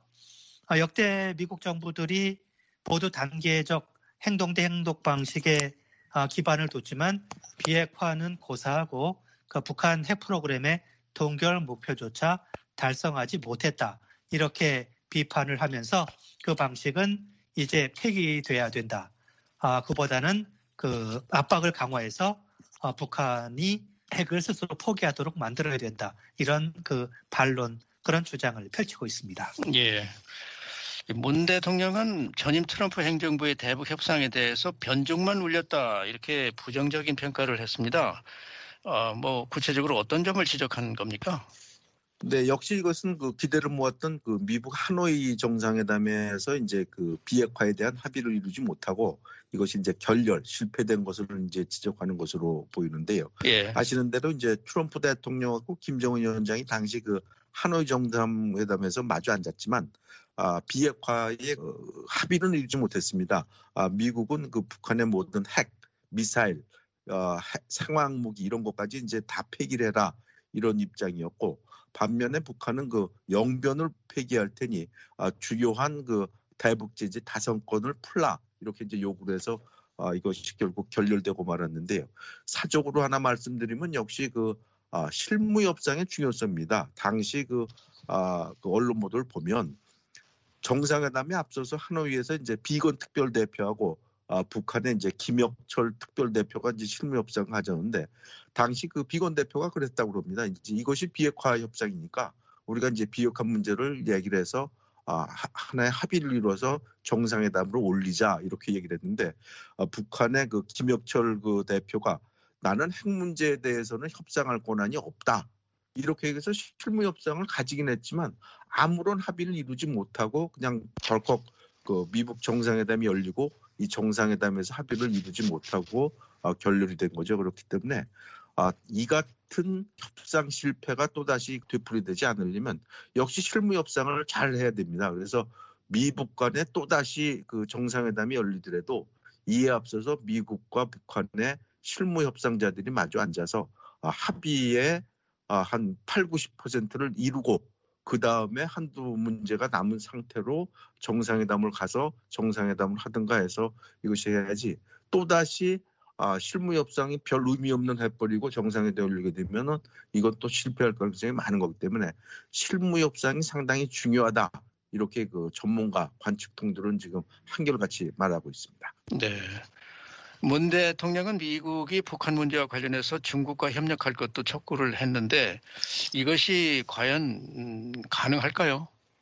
역대 미국 정부들이 모두 단계적 행동 대 행동 방식에 기반을 뒀지만 비핵화는 고사하고 그 북한 핵 프로그램의 동결 목표조차 달성하지 못했다. 이렇게 비판을 하면서 그 방식은 이제 폐기돼야 된다. 아, 그보다는 그 압박을 강화해서 어, 북한이 핵을 스스로 포기하도록 만들어야 된다. 이런 그 반론, 그런 주장을 펼치고 있습니다. 예. 문 대통령은 전임 트럼프 행정부의 대북 협상에 대해서 변종만 울렸다 이렇게 부정적인 평가를 했습니다. 어, 뭐 구체적으로 어떤 점을 지적한 겁니까? 네, 역시 이것은 그 기대를 모았던 그 미국 하노이 정상회담에서 이제 그 비핵화에 대한 합의를 이루지 못하고 이것이 이제 결렬 실패된 것을 이제 지적하는 것으로 보이는데요. 예. 아시는 대로 이제 트럼프 대통령하고 김정은 위원장이 당시 그 하노이 정상회담에서 마주 앉았지만 아, 비핵화에 어, 합의는 이루지 못했습니다. 아, 미국은 그 북한의 모든 핵, 미사일, 어, 핵, 상황 무기 이런 것까지 이제 다 폐기를 해라 이런 입장이었고. 반면에 북한은 그 영변을 폐기할 테니 아, 주요한 그 대북 제재 다섯 건을 풀라 이렇게 이제 요구를 해서 아, 이것이 결국 결렬되고 말았는데요. 사적으로 하나 말씀드리면 역시 그 아, 실무 협상의 중요성입니다. 당시 그, 아, 그 언론 보도를 보면 정상회담에 앞서서 하노이에서 이제 비건 특별 대표하고 아, 북한의 이제 김혁철 특별대표가 이제 실무 협상을 하자는데 당시 그 비건 대표가 그랬다고 그럽니다. 이제 이것이 비핵화 협상이니까 우리가 이제 비핵화 문제를 얘기를 해서 아, 하나의 합의를 이루어서 정상회담으로 올리자 이렇게 얘기를 했는데 아, 북한의 그 김혁철 그 대표가 나는 핵 문제에 대해서는 협상할 권한이 없다. 이렇게 해서 실무 협상을 가지긴 했지만 아무런 합의를 이루지 못하고 그냥 덜컥 그 미국 정상회담이 열리고 이 정상회담에서 합의를 이루지 못하고 어, 결렬이 된 거죠. 그렇기 때문에 아, 이 같은 협상 실패가 또다시 되풀이되지 않으려면 역시 실무 협상을 잘 해야 됩니다. 그래서 미북 간에 또다시 그 정상회담이 열리더라도 이에 앞서서 미국과 북한의 실무 협상자들이 마주 앉아서 아, 합의의 아, 한 팔, 구십 퍼센트를 이루고 그 다음에 한두 문제가 남은 상태로 정상회담을 가서 정상회담을 하든가 해서 이것이 해야지 또다시 아, 실무협상이 별 의미 없는 해버리고 정상회담에 열리게 되면은 이건 또 실패할 가능성이 많은 거기 때문에 실무협상이 상당히 중요하다. 이렇게 그 전문가 관측통들은 지금 한결같이 말하고 있습니다. 네. 문 대통령은 미국이 북한 문제와 관련해서 중국과 협력할 것도 촉구를 했는데 이것이 과연 가능할까요?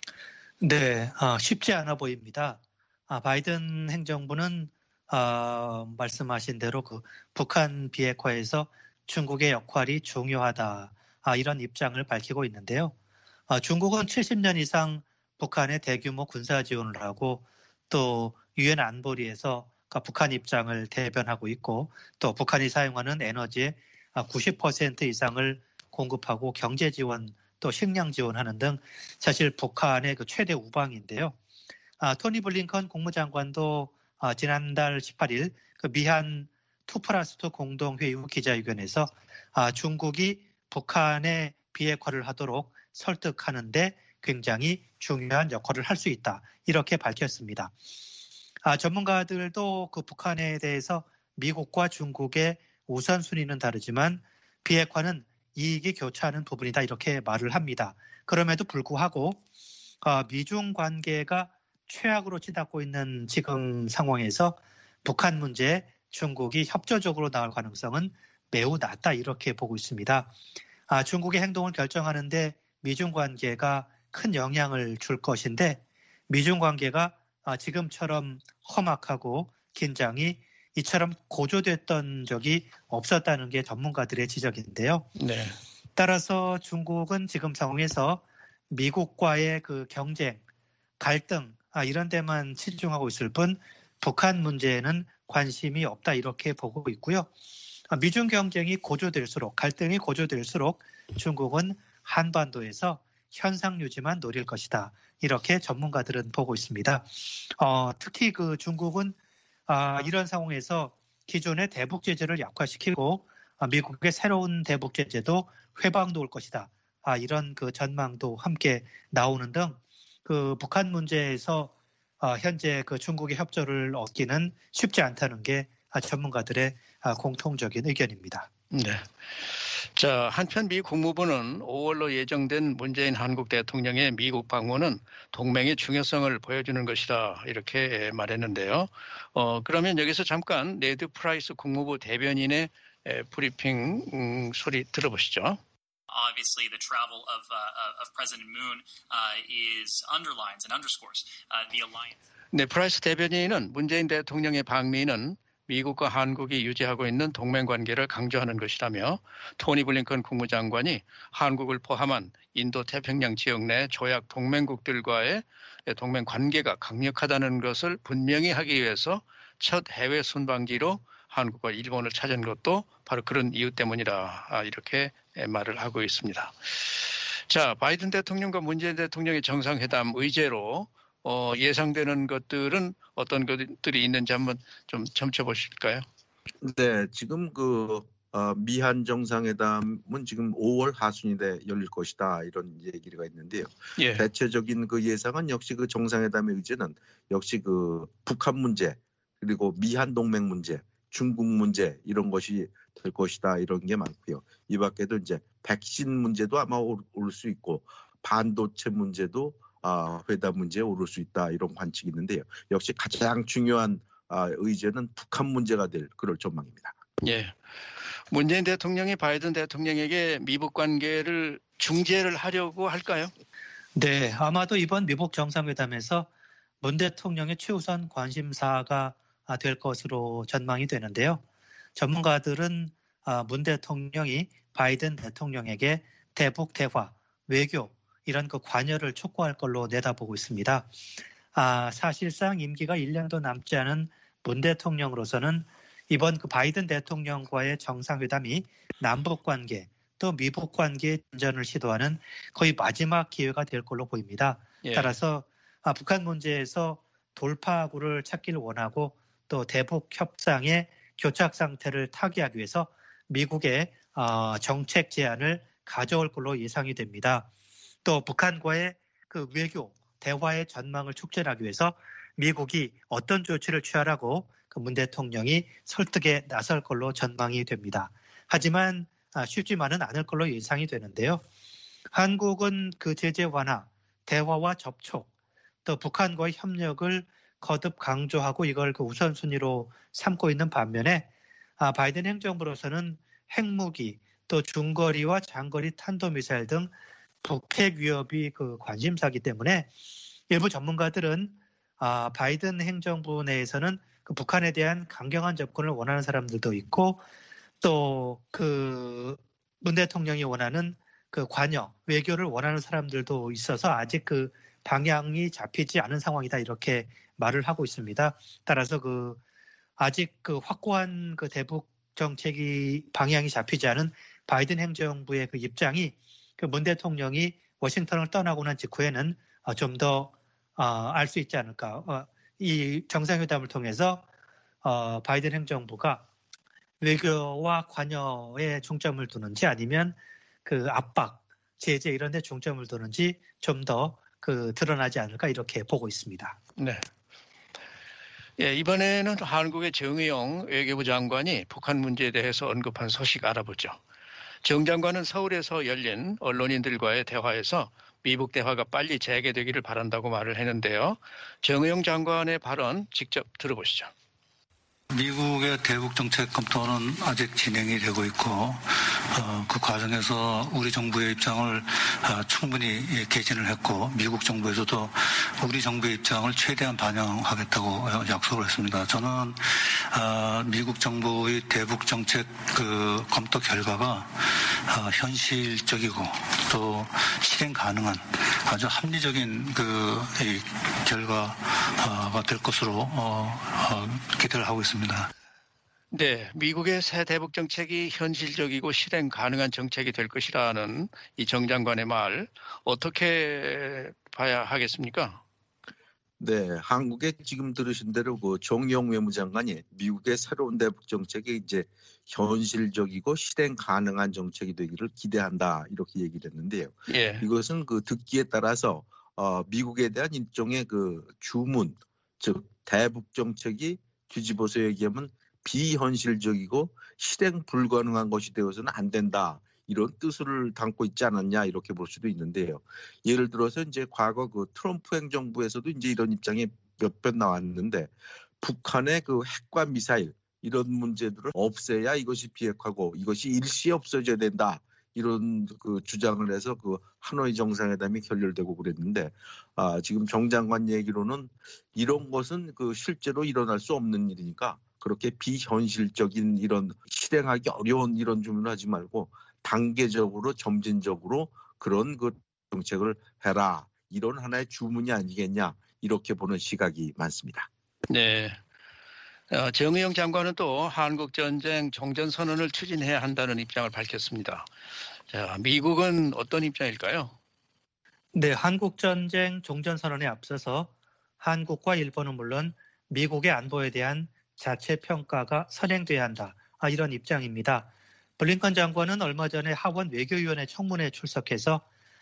네, 어, 쉽지 않아 보입니다. 아, 바이든 행정부는 어, 말씀하신 대로 그 북한 비핵화에서 중국의 역할이 중요하다 아, 이런 입장을 밝히고 있는데요. 어, 중국은 칠십 년 이상 북한에 대규모 군사 지원을 하고 또 유엔 안보리에서 북한 입장을 대변하고 있고 또 북한이 사용하는 에너지의 구십 퍼센트 이상을 공급하고 경제 지원 또 식량 지원하는 등 사실 북한의 그 최대 우방인데요. 아, 토니 블링컨 국무장관도 아, 지난달 십팔 일 그 미한 투 플러스 투 공동회의 후 기자회견에서 아, 중국이 북한의 비핵화를 하도록 설득하는데 굉장히 중요한 역할을 할 수 있다 이렇게 밝혔습니다. 아, 전문가들도 그 북한에 대해서 미국과 중국의 우선순위는 다르지만 비핵화는 이익이 교차하는 부분이다 이렇게 말을 합니다. 그럼에도 불구하고 어, 미중 관계가 최악으로 치닫고 있는 지금 상황에서 북한 문제에 중국이 협조적으로 나올 가능성은 매우 낮다 이렇게 보고 있습니다. 아, 중국의 행동을 결정하는데 미중 관계가 큰 영향을 줄 것인데 미중 관계가 아, 지금처럼 험악하고 긴장이 이처럼 고조됐던 적이 없었다는 게 전문가들의 지적인데요. 네. 따라서 중국은 지금 상황에서 미국과의 그 경쟁, 갈등 아, 이런 데만 치중하고 있을 뿐 북한 문제에는 관심이 없다 이렇게 보고 있고요. 아, 미중 경쟁이 고조될수록 갈등이 고조될수록 중국은 한반도에서 현상 유지만 노릴 것이다. 이렇게 전문가들은 보고 있습니다. 어, 특히 그 중국은 아, 이런 상황에서 기존의 대북 제재를 약화시키고 아, 미국의 새로운 대북 제재도 회방 놓을 것이다. 아, 이런 그 전망도 함께 나오는 등 그 북한 문제에서 아, 현재 그 중국의 협조를 얻기는 쉽지 않다는 게 아, 전문가들의 아, 공통적인 의견입니다. 네. 자, 한편 미 국무부는 오월로 예정된 문재인 한국 대통령의 미국 방문은 동맹의 중요성을 보여주는 것이다 이렇게 말했는데요. 어, 그러면 여기서 잠깐 네드 프라이스 국무부 대변인의 브리핑 음, 소리 들어보시죠. Obviously, the travel of uh, of President Moon uh, is underlines and underscores uh, the alliance. 네, 프라이스 대변인은 문재인 대통령의 방미는 미국과 한국이 유지하고 있는 동맹 관계를 강조하는 것이라며 토니 블링컨 국무장관이 한국을 포함한 인도 태평양 지역 내 조약 동맹국들과의 동맹 관계가 강력하다는 것을 분명히 하기 위해서 첫 해외 순방지로 한국과 일본을 찾은 것도 바로 그런 이유 때문이라 이렇게 말을 하고 있습니다. 자, 바이든 대통령과 문재인 대통령의 정상회담 의제로 어, 예상되는 것들은 어떤 것들이 있는지 한번 좀 점쳐보실까요? 네, 지금 그 어, 미한 정상회담은 지금 오월 하순일에 열릴 것이다 이런 얘기가 있는데요. 예. 대체적인 그 예상은 역시 그 정상회담의 의제는 역시 그 북한 문제 그리고 미한 동맹 문제, 중국 문제 이런 것이 될 것이다 이런 게 많고요. 이 밖에도 이제 백신 문제도 아마 오를 수 있고 반도체 문제도 아, 회담 문제에 오를 수 있다 이런 관측이 있는데요. 역시 가장 중요한 아, 의제는 북한 문제가 될 그럴 전망입니다. 예, 문재인 대통령이 바이든 대통령에게 미북 관계를 중재를 하려고 할까요? 네, 아마도 이번 미북 정상회담에서 문 대통령의 최우선 관심사가 될 것으로 전망이 되는데요. 전문가들은 문 대통령이 바이든 대통령에게 대북 대화, 외교 이런 그 관여를 촉구할 걸로 내다보고 있습니다. 아, 사실상 임기가 일 년도 남지 않은 문 대통령으로서는 이번 그 바이든 대통령과의 정상회담이 남북 관계 또 미북 관계의 진전을 시도하는 거의 마지막 기회가 될 걸로 보입니다. 예. 따라서 아, 북한 문제에서 돌파구를 찾기를 원하고 또 대북 협상의 교착 상태를 타개하기 위해서 미국의 어, 정책 제안을 가져올 걸로 예상이 됩니다. 또 북한과의 그 외교 대화의 전망을 촉진하기 위해서 미국이 어떤 조치를 취하라고 그 문 대통령이 설득에 나설 걸로 전망이 됩니다. 하지만 쉽지만은 않을 걸로 예상이 되는데요. 한국은 그 제재 완화, 대화와 접촉, 또 북한과의 협력을 거듭 강조하고 이걸 그 우선순위로 삼고 있는 반면에 아, 바이든 행정부로서는 핵무기, 또 중거리와 장거리 탄도미사일 등 북핵 위협이 그 관심사이기 때문에 일부 전문가들은 아, 바이든 행정부 내에서는 그 북한에 대한 강경한 접근을 원하는 사람들도 있고 또 그 문 대통령이 원하는 그 관여, 외교를 원하는 사람들도 있어서 아직 그 방향이 잡히지 않은 상황이다 이렇게 말을 하고 있습니다. 따라서 그 아직 그 확고한 그 대북 정책이 방향이 잡히지 않은 바이든 행정부의 그 입장이 그 문 대통령이 워싱턴을 떠나고 난 직후에는 좀 더 알 수 있지 않을까. 이 정상회담을 통해서 바이든 행정부가 외교와 관여에 중점을 두는지 아니면 그 압박, 제재 이런 데 중점을 두는지 좀 더 그 드러나지 않을까 이렇게 보고 있습니다. 네. 예, 이번에는 한국의 정의용 외교부 장관이 북한 문제에 대해서 언급한 소식 알아보죠. 정 장관은 서울에서 열린 언론인들과의 대화에서 미북 대화가 빨리 재개되기를 바란다고 말을 했는데요. 정의용 장관의 발언 직접 들어보시죠. 미국의 대북 정책 검토는 아직 진행이 되고 있고 어, 그 과정에서 우리 정부의 입장을 어, 충분히 개진을 했고 미국 정부에서도 우리 정부의 입장을 최대한 반영하겠다고 약속을 했습니다. 저는 어, 미국 정부의 대북 정책 그 검토 결과가 어, 현실적이고 또 실행 가능한 아주 합리적인 그 이 결과가 될 것으로 어, 어, 기대를 하고 있습니다. 네, 미국의 새 대북 정책이 현실적이고 실행 가능한 정책이 될 것이라는 이 정 장관의 말 어떻게 봐야 하겠습니까? 네, 한국에 지금 들으신 대로 그 정의용 외무장관이 미국의 새로운 대북 정책이 이제 현실적이고 실행 가능한 정책이 되기를 기대한다 이렇게 얘기를 했는데요. 예. 이것은 그 듣기에 따라서 어, 미국에 대한 일종의 그 주문, 즉 대북 정책이 뒤집어서 얘기하면 비현실적이고 실행 불가능한 것이 되어서는 안 된다. 이런 뜻을 담고 있지 않았냐 이렇게 볼 수도 있는데요. 예를 들어서 이제 과거 그 트럼프 행정부에서도 이제 이런 입장이 몇 번 나왔는데 북한의 그 핵과 미사일 이런 문제들을 없애야 이것이 비핵화고 이것이 일시에 없어져야 된다. 이런 그 주장을 해서 그 하노이 정상회담이 결렬되고 그랬는데 아, 지금 정 장관 얘기로는 이런 것은 그 실제로 일어날 수 없는 일이니까 그렇게 비현실적인 이런 실행하기 어려운 이런 주문을 하지 말고 단계적으로 점진적으로 그런 그 정책을 해라. 이런 하나의 주문이 아니겠냐 이렇게 보는 시각이 많습니다. 네. 어, 정의용 장관은 또 한국전쟁 종전선언을 추진해야 한다는 입장을 밝혔습니다. 자, 미국은 어떤 입장일까요? 네, 한국전쟁 종전선언에 앞서서 한국과 일본은 물론 미국의 안보에 대한 자체 평가가 선행돼야 한다. 아, 이런 입장입니다. 블링컨 장관은 얼마 전에 하원 외교위원회 청문회에 출석해서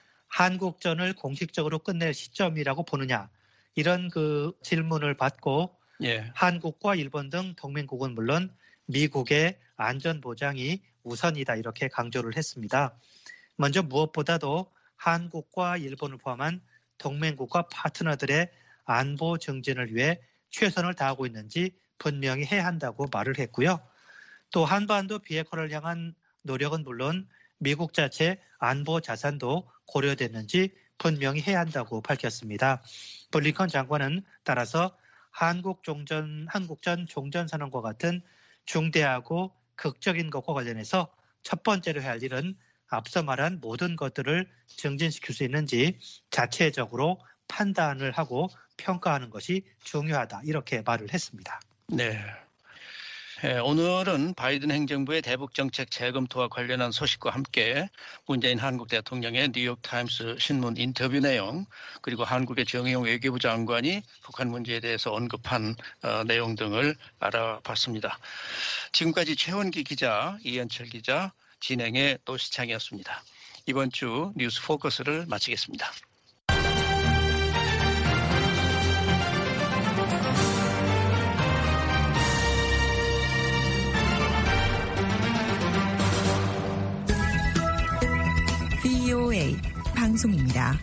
한국전을 공식적으로 끝낼 시점이라고 보느냐 이런 그 질문을 받고 예. 한국과 일본 등 동맹국은 물론 미국의 안전 보장이 우선이다 이렇게 강조를 했습니다. 먼저 무엇보다도 한국과 일본을 포함한 동맹국과 파트너들의 안보 증진을 위해 최선을 다하고 있는지 분명히 해야 한다고 말을 했고요. 또 한반도 비핵화를 향한 노력은 물론 미국 자체 안보 자산도 고려됐는지 분명히 해야 한다고 밝혔습니다. 블링컨 장관은 따라서 한국 종전, 한국전 종전선언과 같은 중대하고 극적인 것과 관련해서 첫 번째로 해야 할 일은 앞서 말한 모든 것들을 증진시킬 수 있는지 자체적으로 판단을 하고 평가하는 것이 중요하다 이렇게 말을 했습니다. 네. 네, 오늘은 바이든 행정부의 대북정책 재검토와 관련한 소식과 함께 문재인 한국 대통령의 뉴욕타임스 신문 인터뷰 내용 그리고 한국의 정의용 외교부 장관이 북한 문제에 대해서 언급한 어, 내용 등을 알아봤습니다. 지금까지 최원기 기자, 이현철 기자, 진행의 노시창이었습니다. 이번 주 뉴스 포커스를 마치겠습니다. 브이오에이 방송입니다.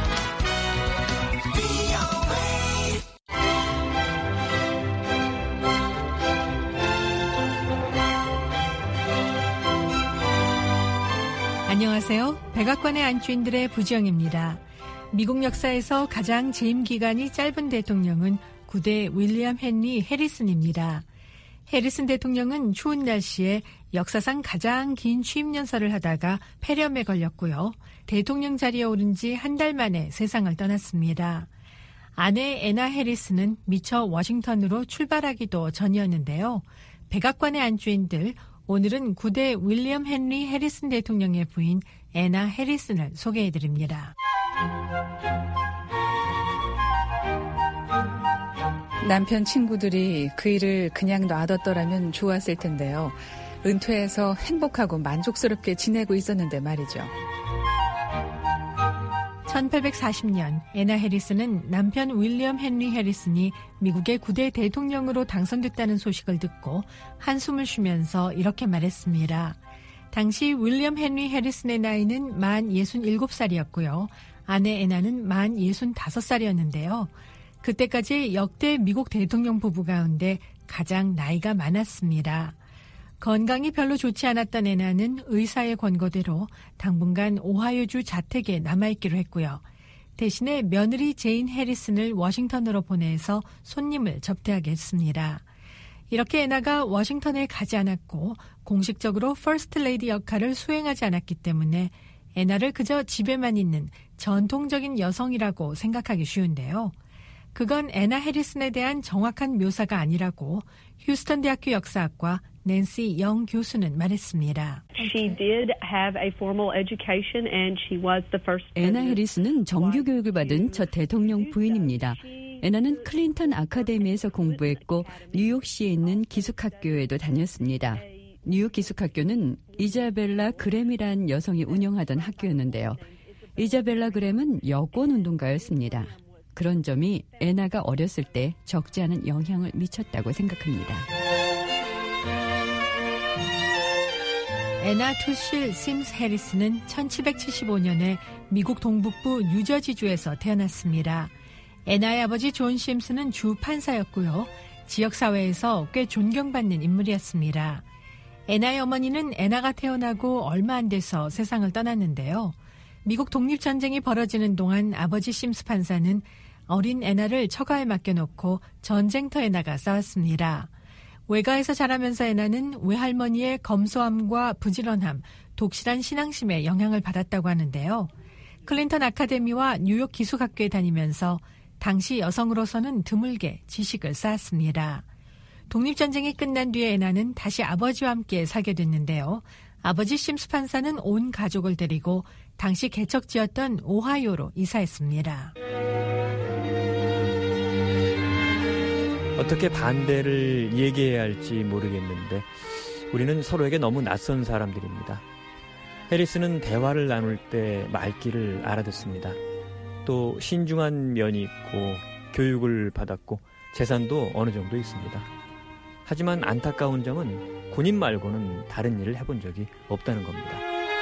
안녕하세요. 백악관의 안주인들의 부지영입니다. 미국 역사에서 가장 재임 기간이 짧은 대통령은 구대 윌리엄 헨리 해리슨입니다. 해리슨 대통령은 추운 날씨에 역사상 가장 긴 취임 연설을 하다가 폐렴에 걸렸고요. 대통령 자리에 오른 지 한 달 만에 세상을 떠났습니다. 아내 애나 해리슨은 미처 워싱턴으로 출발하기도 전이었는데요. 백악관의 안주인들, 오늘은 구대 윌리엄 헨리 해리슨 대통령의 부인 애나 해리슨을 소개해드립니다. 남편 친구들이 그 일을 그냥 놔뒀더라면 좋았을 텐데요. 은퇴해서 행복하고 만족스럽게 지내고 있었는데 말이죠. 천팔백사십 년 애나 해리슨은 남편 윌리엄 헨리 해리슨이 미국의 구대 대통령으로 당선됐다는 소식을 듣고 한숨을 쉬면서 이렇게 말했습니다. 당시 윌리엄 헨리 해리슨의 나이는 만 예순일곱 살이었고요. 아내 애나는 만 예순다섯 살이었는데요. 그때까지 역대 미국 대통령 부부 가운데 가장 나이가 많았습니다. 건강이 별로 좋지 않았던 애나는 의사의 권고대로 당분간 오하이오주 자택에 남아있기로 했고요. 대신에 며느리 제인 해리슨을 워싱턴으로 보내서 손님을 접대하게 했습니다. 이렇게 애나가 워싱턴에 가지 않았고 공식적으로 퍼스트 레이디 역할을 수행하지 않았기 때문에 애나를 그저 집에만 있는 전통적인 여성이라고 생각하기 쉬운데요. 그건 애나 해리슨에 대한 정확한 묘사가 아니라고 휴스턴 대학교 역사학과 낸시 영 교수는 말했습니다. 애나 해리슨은 정규 교육을 받은 첫 대통령 부인입니다. 애나는 클린턴 아카데미에서 공부했고 뉴욕시에 있는 기숙학교에도 다녔습니다. 뉴욕 기숙학교는 이자벨라 그램이라는 여성이 운영하던 학교였는데요. 이자벨라 그램은 여권 운동가였습니다. 그런 점이 애나가 어렸을 때 적지 않은 영향을 미쳤다고 생각합니다. 애나 투실 심스 해리슨은 천칠백칠십오 년에 미국 동북부 뉴저지주에서 태어났습니다. 애나의 아버지 존 심스는 주 판사였고요. 지역사회에서 꽤 존경받는 인물이었습니다. 애나의 어머니는 애나가 태어나고 얼마 안 돼서 세상을 떠났는데요. 미국 독립전쟁이 벌어지는 동안 아버지 심스 판사는 어린 애나를 처가에 맡겨놓고 전쟁터에 나가 싸웠습니다. 외가에서 자라면서 애나는 외할머니의 검소함과 부지런함, 독실한 신앙심에 영향을 받았다고 하는데요. 클린턴 아카데미와 뉴욕 기숙학교에 다니면서 당시 여성으로서는 드물게 지식을 쌓았습니다. 독립전쟁이 끝난 뒤에 애나는 다시 아버지와 함께 살게 됐는데요. 아버지 심스 판사는 온 가족을 데리고 당시 개척지였던 오하이오로 이사했습니다. 어떻게 반대를 얘기해야 할지 모르겠는데 우리는 서로에게 너무 낯선 사람들입니다. 해리스는 대화를 나눌 때 말귀를 알아듣습니다. 또 신중한 면이 있고 교육을 받았고 재산도 어느 정도 있습니다. 하지만 안타까운 점은 군인 말고는 다른 일을 해본 적이 없다는 겁니다.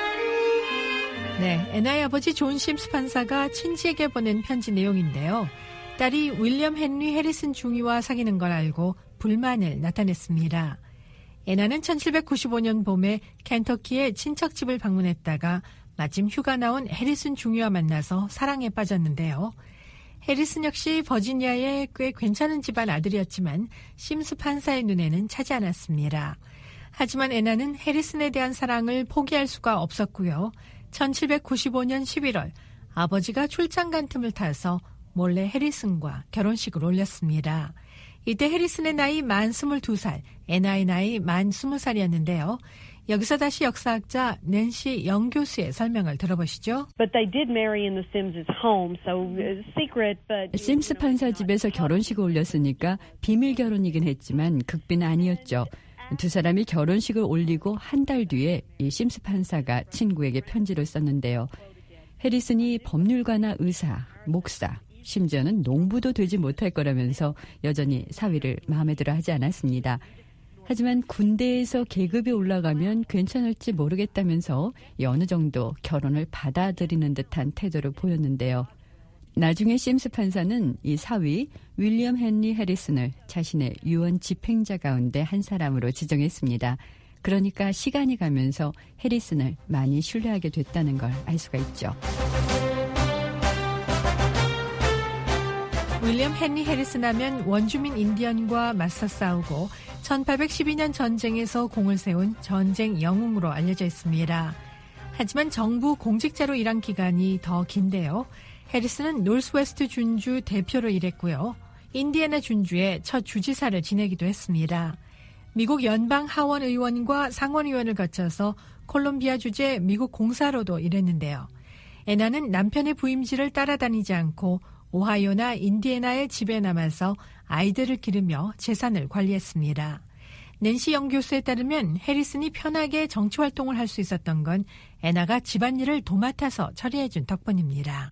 네, 애나의 아버지 존 심스 판사가 친지에게 보낸 편지 내용인데요. 딸이 윌리엄 헨리 해리슨 중위와 사귀는 걸 알고 불만을 나타냈습니다. 애나는 천칠백구십오 년 봄에 켄터키의 친척집을 방문했다가 마침 휴가 나온 해리슨 중위와 만나서 사랑에 빠졌는데요. 해리슨 역시 버지니아의 꽤 괜찮은 집안 아들이었지만 심스 판사의 눈에는 차지 않았습니다. 하지만 애나는 해리슨에 대한 사랑을 포기할 수가 없었고요. 천칠백구십오 년 십일월 아버지가 출장 간 틈을 타서 몰래 해리슨과 결혼식을 올렸습니다. 이때 해리슨의 나이 만 스물두 살, 애나의 나이 만 스무 살이었는데요. 여기서 다시 역사학자 낸시 영 교수의 설명을 들어보시죠. But they did marry in the Sims's home, so secret, but 심스 판사 집에서 결혼식을 올렸으니까 비밀 결혼이긴 했지만 극비는 아니었죠. 두 사람이 결혼식을 올리고 한 달 뒤에 이 심스 판사가 친구에게 편지를 썼는데요. 해리슨이 법률가나 의사, 목사, 심지어는 농부도 되지 못할 거라면서 여전히 사위를 마음에 들어 하지 않았습니다. 하지만 군대에서 계급이 올라가면 괜찮을지 모르겠다면서 어느 정도 결혼을 받아들이는 듯한 태도를 보였는데요. 나중에 심스 판사는 이 사위 윌리엄 헨리 해리슨을 자신의 유언 집행자 가운데 한 사람으로 지정했습니다. 그러니까 시간이 가면서 해리슨을 많이 신뢰하게 됐다는 걸 알 수가 있죠. 윌리엄 헨리 해리슨 하면 원주민 인디언과 맞서 싸우고 천팔백십이 년 전쟁에서 공을 세운 전쟁 영웅으로 알려져 있습니다. 하지만 정부 공직자로 일한 기간이 더 긴데요. 해리슨은 노스웨스트 준주 대표로 일했고요. 인디애나 준주의 첫 주지사를 지내기도 했습니다. 미국 연방 하원 의원과 상원 의원을 거쳐서 콜롬비아 주재 미국 공사로도 일했는데요. 애나는 남편의 부임지를 따라다니지 않고 오하이오나 인디애나의 집에 남아서 아이들을 기르며 재산을 관리했습니다. 낸시 영 교수에 따르면 해리슨이 편하게 정치활동을 할 수 있었던 건 애나가 집안일을 도맡아서 처리해준 덕분입니다.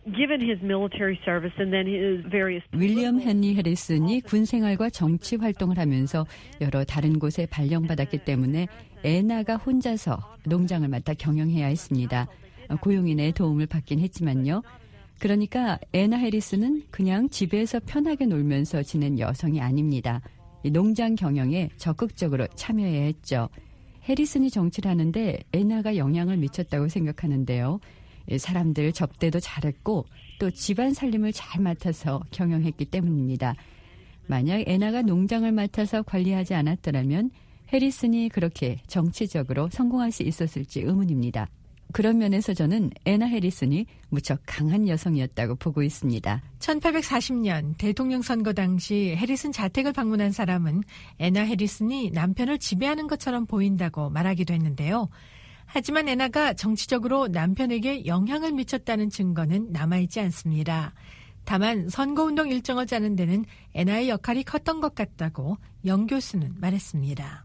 윌리엄 헨리 해리슨이 군생활과 정치활동을 하면서 여러 다른 곳에 발령받았기 때문에 애나가 혼자서 농장을 맡아 경영해야 했습니다. 고용인의 도움을 받긴 했지만요. 그러니까 애나 해리슨은 그냥 집에서 편하게 놀면서 지낸 여성이 아닙니다. 농장 경영에 적극적으로 참여해야 했죠. 해리슨이 정치를 하는데 애나가 영향을 미쳤다고 생각하는데요. 사람들 접대도 잘했고 또 집안 살림을 잘 맡아서 경영했기 때문입니다. 만약 애나가 농장을 맡아서 관리하지 않았더라면 해리슨이 그렇게 정치적으로 성공할 수 있었을지 의문입니다. 그런 면에서 저는 애나 해리슨이 무척 강한 여성이었다고 보고 있습니다. 천팔백사십 년 대통령 선거 당시 해리슨 자택을 방문한 사람은 애나 해리슨이 남편을 지배하는 것처럼 보인다고 말하기도 했는데요. 하지만 애나가 정치적으로 남편에게 영향을 미쳤다는 증거는 남아있지 않습니다. 다만 선거운동 일정을 짜는 데는 애나의 역할이 컸던 것 같다고 영 교수는 말했습니다.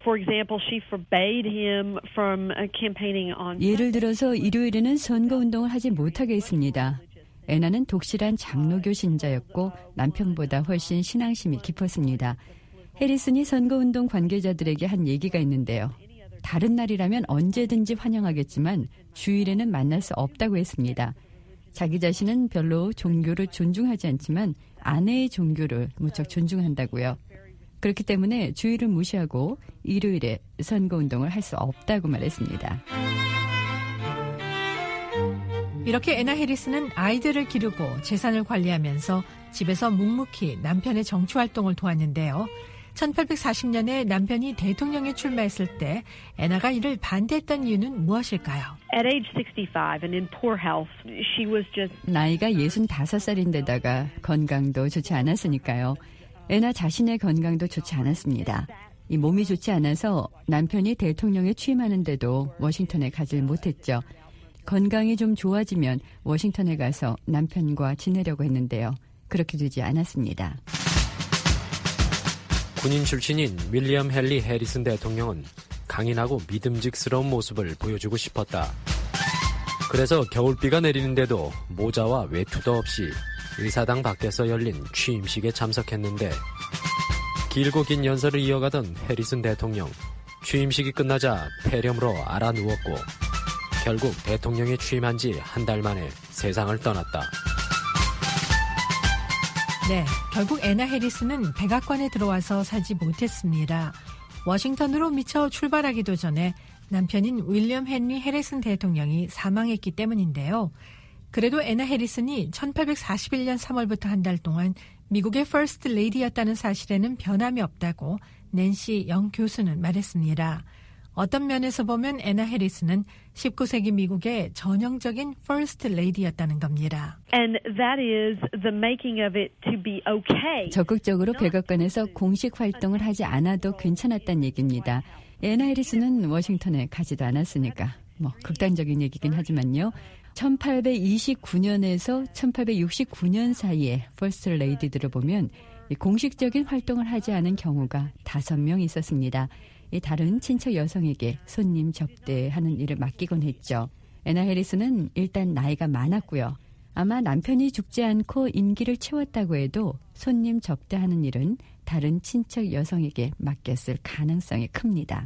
예를 들어서 일요일에는 선거운동을 하지 못하게 했습니다. 애나는 독실한 장로교 신자였고 남편보다 훨씬 신앙심이 깊었습니다. 해리슨이 선거운동 관계자들에게 한 얘기가 있는데요. 다른 날이라면 언제든지 환영하겠지만 주일에는 만날 수 없다고 했습니다. 자기 자신은 별로 종교를 존중하지 않지만 아내의 종교를 무척 존중한다고요. 그렇기 때문에 주일을 무시하고 일요일에 선거운동을 할 수 없다고 말했습니다. 이렇게 애나 해리스는 아이들을 기르고 재산을 관리하면서 집에서 묵묵히 남편의 정치활동을 도왔는데요. 천팔백사십 년에 남편이 대통령에 출마했을 때 애나가 이를 반대했던 이유는 무엇일까요? At age sixty-five and in poor health, she was just 나이가 예순다섯 살인데다가 건강도 좋지 않았으니까요. 애나 자신의 건강도 좋지 않았습니다. 이 몸이 좋지 않아서 남편이 대통령에 취임하는데도 워싱턴에 가질 못했죠. 건강이 좀 좋아지면 워싱턴에 가서 남편과 지내려고 했는데요. 그렇게 되지 않았습니다. 군인 출신인 윌리엄 헨리 해리슨 대통령은 강인하고 믿음직스러운 모습을 보여주고 싶었다. 그래서 겨울비가 내리는데도 모자와 외투도 없이 의사당 밖에서 열린 취임식에 참석했는데 길고 긴 연설을 이어가던 해리슨 대통령. 취임식이 끝나자 폐렴으로 알아 누웠고 결국 대통령에 취임한 지 한 달 만에 세상을 떠났다. 네, 결국 애나 해리스는 백악관에 들어와서 살지 못했습니다. 워싱턴으로 미처 출발하기도 전에 남편인 윌리엄 헨리 해리슨 대통령이 사망했기 때문인데요. 그래도 애나 해리슨이 천팔백사십일 년 삼월부터 한 달 동안 미국의 퍼스트 레이디였다는 사실에는 변함이 없다고 낸시 영 교수는 말했습니다. 어떤 면에서 보면 애나 해리스는 십구 세기 미국의 전형적인 퍼스트 레이디였다는 겁니다. And that is the making of it to be okay. 적극적으로 백악관에서 공식 활동을 하지 않아도 괜찮았다는 얘기입니다. 애나 해리스는 워싱턴에 가지도 않았으니까 뭐 극단적인 얘기긴 하지만요. 천팔백이십구 년에서 천팔백육십구 년 사이에 퍼스트 레이디들을 보면 공식적인 활동을 하지 않은 경우가 다섯 명 있었습니다. 다른 친척 여성에게 손님 접대하는 일을 맡기곤 했죠. 애나 해리스는 일단 나이가 많았고요. 아마 남편이 죽지 않고 임기를 채웠다고 해도 손님 접대하는 일은 다른 친척 여성에게 맡겼을 가능성이 큽니다.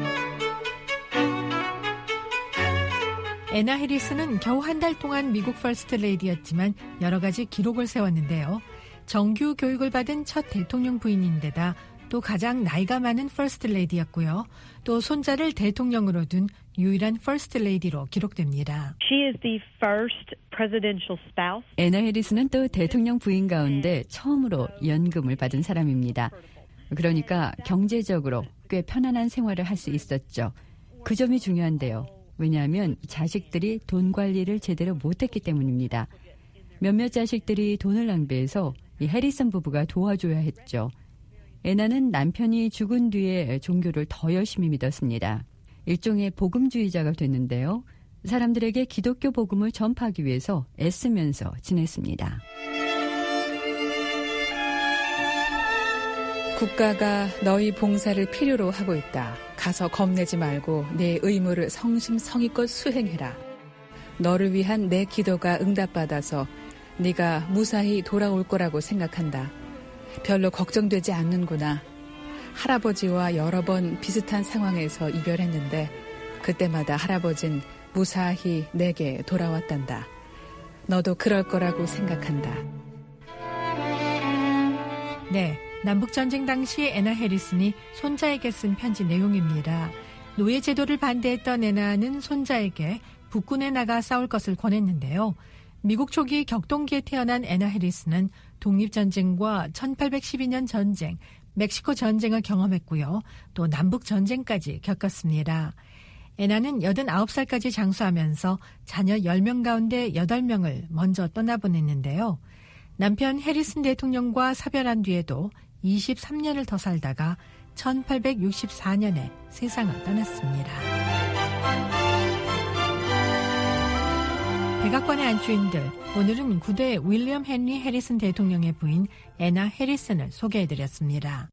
애나 해리스는 겨우 한 달 동안 미국 퍼스트 레이디였지만 여러 가지 기록을 세웠는데요. 정규 교육을 받은 첫 대통령 부인인데다 또 가장 나이가 많은 퍼스트 레이디였고요. 또 손자를 대통령으로 둔 유일한 퍼스트 레이디로 기록됩니다. She is the first presidential spouse. 애나 해리스는 또 대통령 부인 가운데 처음으로 연금을 받은 사람입니다. 그러니까 경제적으로 꽤 편안한 생활을 할 수 있었죠. 그 점이 중요한데요. 왜냐하면 자식들이 돈 관리를 제대로 못했기 때문입니다. 몇몇 자식들이 돈을 낭비해서 이 해리슨 부부가 도와줘야 했죠. 애나는 남편이 죽은 뒤에 종교를 더 열심히 믿었습니다. 일종의 복음주의자가 됐는데요. 사람들에게 기독교 복음을 전파하기 위해서 애쓰면서 지냈습니다. 국가가 너희 봉사를 필요로 하고 있다. 가서 겁내지 말고 내 의무를 성심성의껏 수행해라. 너를 위한 내 기도가 응답받아서 네가 무사히 돌아올 거라고 생각한다. 별로 걱정되지 않는구나. 할아버지와 여러 번 비슷한 상황에서 이별했는데 그때마다 할아버진 무사히 내게 돌아왔단다. 너도 그럴 거라고 생각한다. 네, 남북전쟁 당시 애나 해리슨이 손자에게 쓴 편지 내용입니다. 노예제도를 반대했던 애나는 손자에게 북군에 나가 싸울 것을 권했는데요. 미국 초기 격동기에 태어난 애나 해리스는 독립전쟁과 천팔백십이 년 전쟁, 멕시코 전쟁을 경험했고요. 또 남북전쟁까지 겪었습니다. 애나는 여든아홉 살까지 장수하면서 자녀 열 명 가운데 여덟 명을 먼저 떠나보냈는데요. 남편 해리슨 대통령과 사별한 뒤에도 이십삼 년을 더 살다가 천팔백육십사 년에 세상을 떠났습니다. 백악관의 안주인들, 오늘은 구대 윌리엄 헨리 해리슨 대통령의 부인 애나 해리슨을 소개해드렸습니다.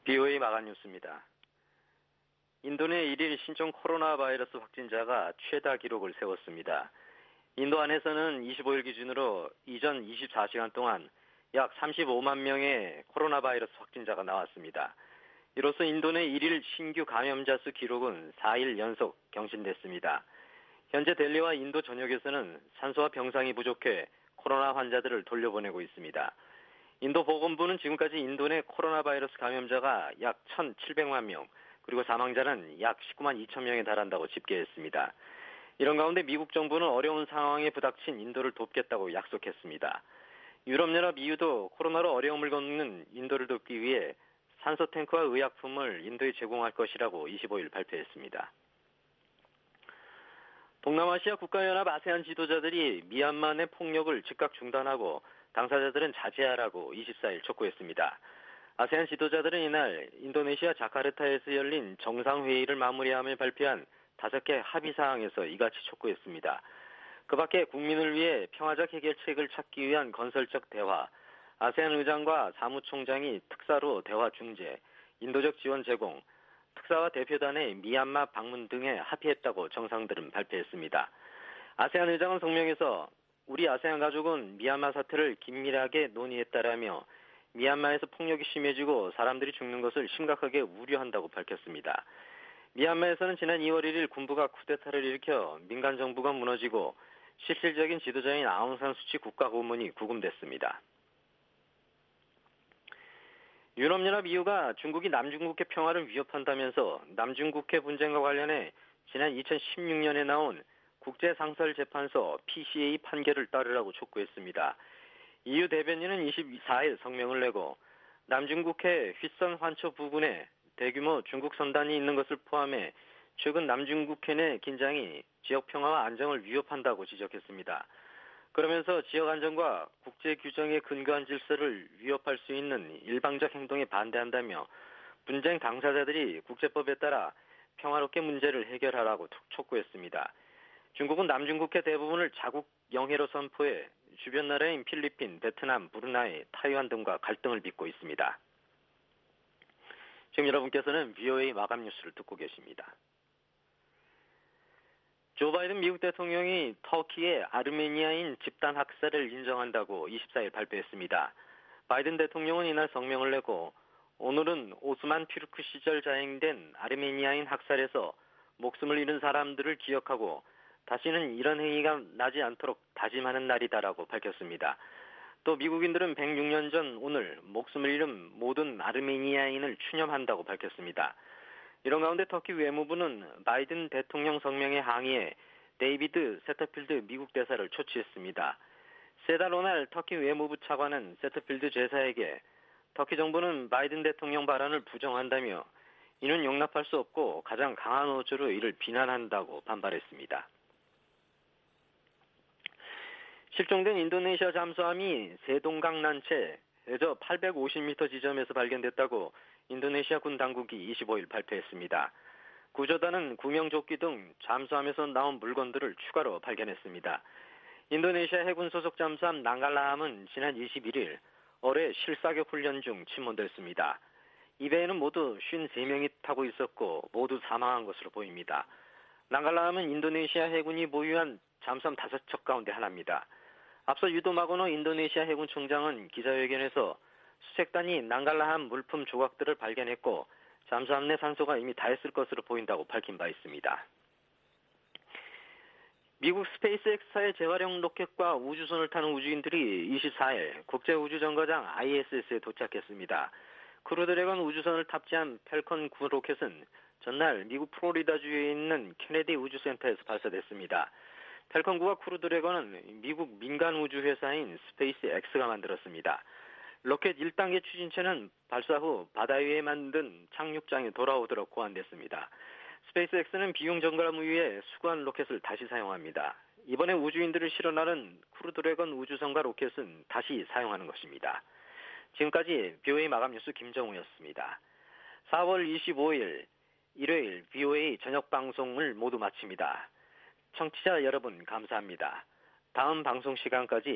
비오에이 마감 뉴스입니다. 인도 내 일일 신종 코로나 바이러스 확진자가 최다 기록을 세웠습니다. 인도 안에서는 이십오일 기준으로 이전 이십사 시간 동안 약 삼십오만 명의 코로나 바이러스 확진자가 나왔습니다. 이로써 인도 내 일일 신규 감염자 수 기록은 사일 연속 경신됐습니다. 현재 델리와 인도 전역에서는 산소와 병상이 부족해 코로나 환자들을 돌려보내고 있습니다. 인도 보건부는 지금까지 인도 내 코로나 바이러스 감염자가 약 천칠백만 명, 그리고 사망자는 약 십구만 이천 명에 달한다고 집계했습니다. 이런 가운데 미국 정부는 어려운 상황에 부닥친 인도를 돕겠다고 약속했습니다. 유럽연합 이유도 코로나로 어려움을 겪는 인도를 돕기 위해 산소 탱크와 의약품을 인도에 제공할 것이라고 이십오일 발표했습니다. 동남아시아 국가연합 아세안 지도자들이 미얀마 내 폭력을 즉각 중단하고 당사자들은 자제하라고 이십사일 촉구했습니다. 아세안 지도자들은 이날 인도네시아 자카르타에서 열린 정상회의를 마무리하며 발표한 다섯 개 합의사항에서 이같이 촉구했습니다. 그 밖에 국민을 위해 평화적 해결책을 찾기 위한 건설적 대화, 아세안 의장과 사무총장이 특사로 대화 중재, 인도적 지원 제공, 특사와 대표단의 미얀마 방문 등에 합의했다고 정상들은 발표했습니다. 아세안 의장은 성명에서 우리 아세안 가족은 미얀마 사태를 긴밀하게 논의했다라며 미얀마에서 폭력이 심해지고 사람들이 죽는 것을 심각하게 우려한다고 밝혔습니다. 미얀마에서는 지난 이월 일일 군부가 쿠데타를 일으켜 민간 정부가 무너지고 실질적인 지도자인 아웅산 수치 국가고문이 구금됐습니다. 유럽연합 이유가 중국이 남중국해 평화를 위협한다면서 남중국해 분쟁과 관련해 지난 이천십육년에 나온 국제상설재판소 피씨에이 판결을 따르라고 촉구했습니다. 이유 대변인은 이십사일 성명을 내고 남중국해 휘선 환초 부근에 대규모 중국 선단이 있는 것을 포함해 최근 남중국해 내 긴장이 지역 평화와 안정을 위협한다고 지적했습니다. 그러면서 지역 안정과 국제 규정에 근거한 질서를 위협할 수 있는 일방적 행동에 반대한다며 분쟁 당사자들이 국제법에 따라 평화롭게 문제를 해결하라고 촉구했습니다. 중국은 남중국해 대부분을 자국 영해로 선포해 주변 나라인 필리핀, 베트남, 브루나이, 타이완 등과 갈등을 빚고 있습니다. 지금 여러분께서는 비오에이 마감 뉴스를 듣고 계십니다. 조 바이든 미국 대통령이 터키의 아르메니아인 집단 학살을 인정한다고 이십사일 발표했습니다. 바이든 대통령은 이날 성명을 내고 오늘은 오스만 튀르크 시절 자행된 아르메니아인 학살에서 목숨을 잃은 사람들을 기억하고 다시는 이런 행위가 나지 않도록 다짐하는 날이다라고 밝혔습니다. 또 미국인들은 백육년 전 오늘 목숨을 잃은 모든 아르메니아인을 추념한다고 밝혔습니다. 이런 가운데 터키 외무부는 바이든 대통령 성명에 항의해 데이비드 세터필드 미국 대사를 초치했습니다. 세달 오날 터키 외무부 차관은 세터필드 대사에게 터키 정부는 바이든 대통령 발언을 부정한다며 이는 용납할 수 없고 가장 강한 어조로 이를 비난한다고 반발했습니다. 실종된 인도네시아 잠수함이 세동강 난체 해저 팔백오십 미터 지점에서 발견됐다고 인도네시아 군 당국이 이십오일 발표했습니다. 구조단은 구명조끼 등 잠수함에서 나온 물건들을 추가로 발견했습니다. 인도네시아 해군 소속 잠수함 난갈라함은 지난 이십일일 어뢰 실사격 훈련 중 침몰됐습니다. 이 배에는 모두 오십삼 명이 타고 있었고 모두 사망한 것으로 보입니다. 난갈라함은 인도네시아 해군이 보유한 잠수함 다섯 척 가운데 하나입니다. 앞서 유도 마고노 인도네시아 해군 총장은 기자회견에서 수색단이 난갈라함 물품 조각들을 발견했고 잠수함 내 산소가 이미 다했을 것으로 보인다고 밝힌 바 있습니다. 미국 스페이스X사의 재활용 로켓과 우주선을 타는 우주인들이 이십사일 국제우주정거장 아이에스에스에 도착했습니다. 크루드래곤 우주선을 탑재한 펠컨 구 로켓은 전날 미국 플로리다주에 있는 케네디 우주센터에서 발사됐습니다. 펠컨 구와 크루드래곤은 미국 민간 우주회사인 스페이스X가 만들었습니다. 로켓 일 단계 추진체는 발사 후 바다 위에 만든 착륙장에 돌아오도록 고안됐습니다. 스페이스X는 비용 절감 위해 수거한 로켓을 다시 사용합니다. 이번에 우주인들을 실어나른 크루드래곤 우주선과 로켓은 다시 사용하는 것입니다. 지금까지 비오에이 마감 뉴스 김정우였습니다. 사월 이십오일 일요일 비오에이 저녁 방송을 모두 마칩니다. 청취자 여러분 감사합니다. 다음 방송 시간까지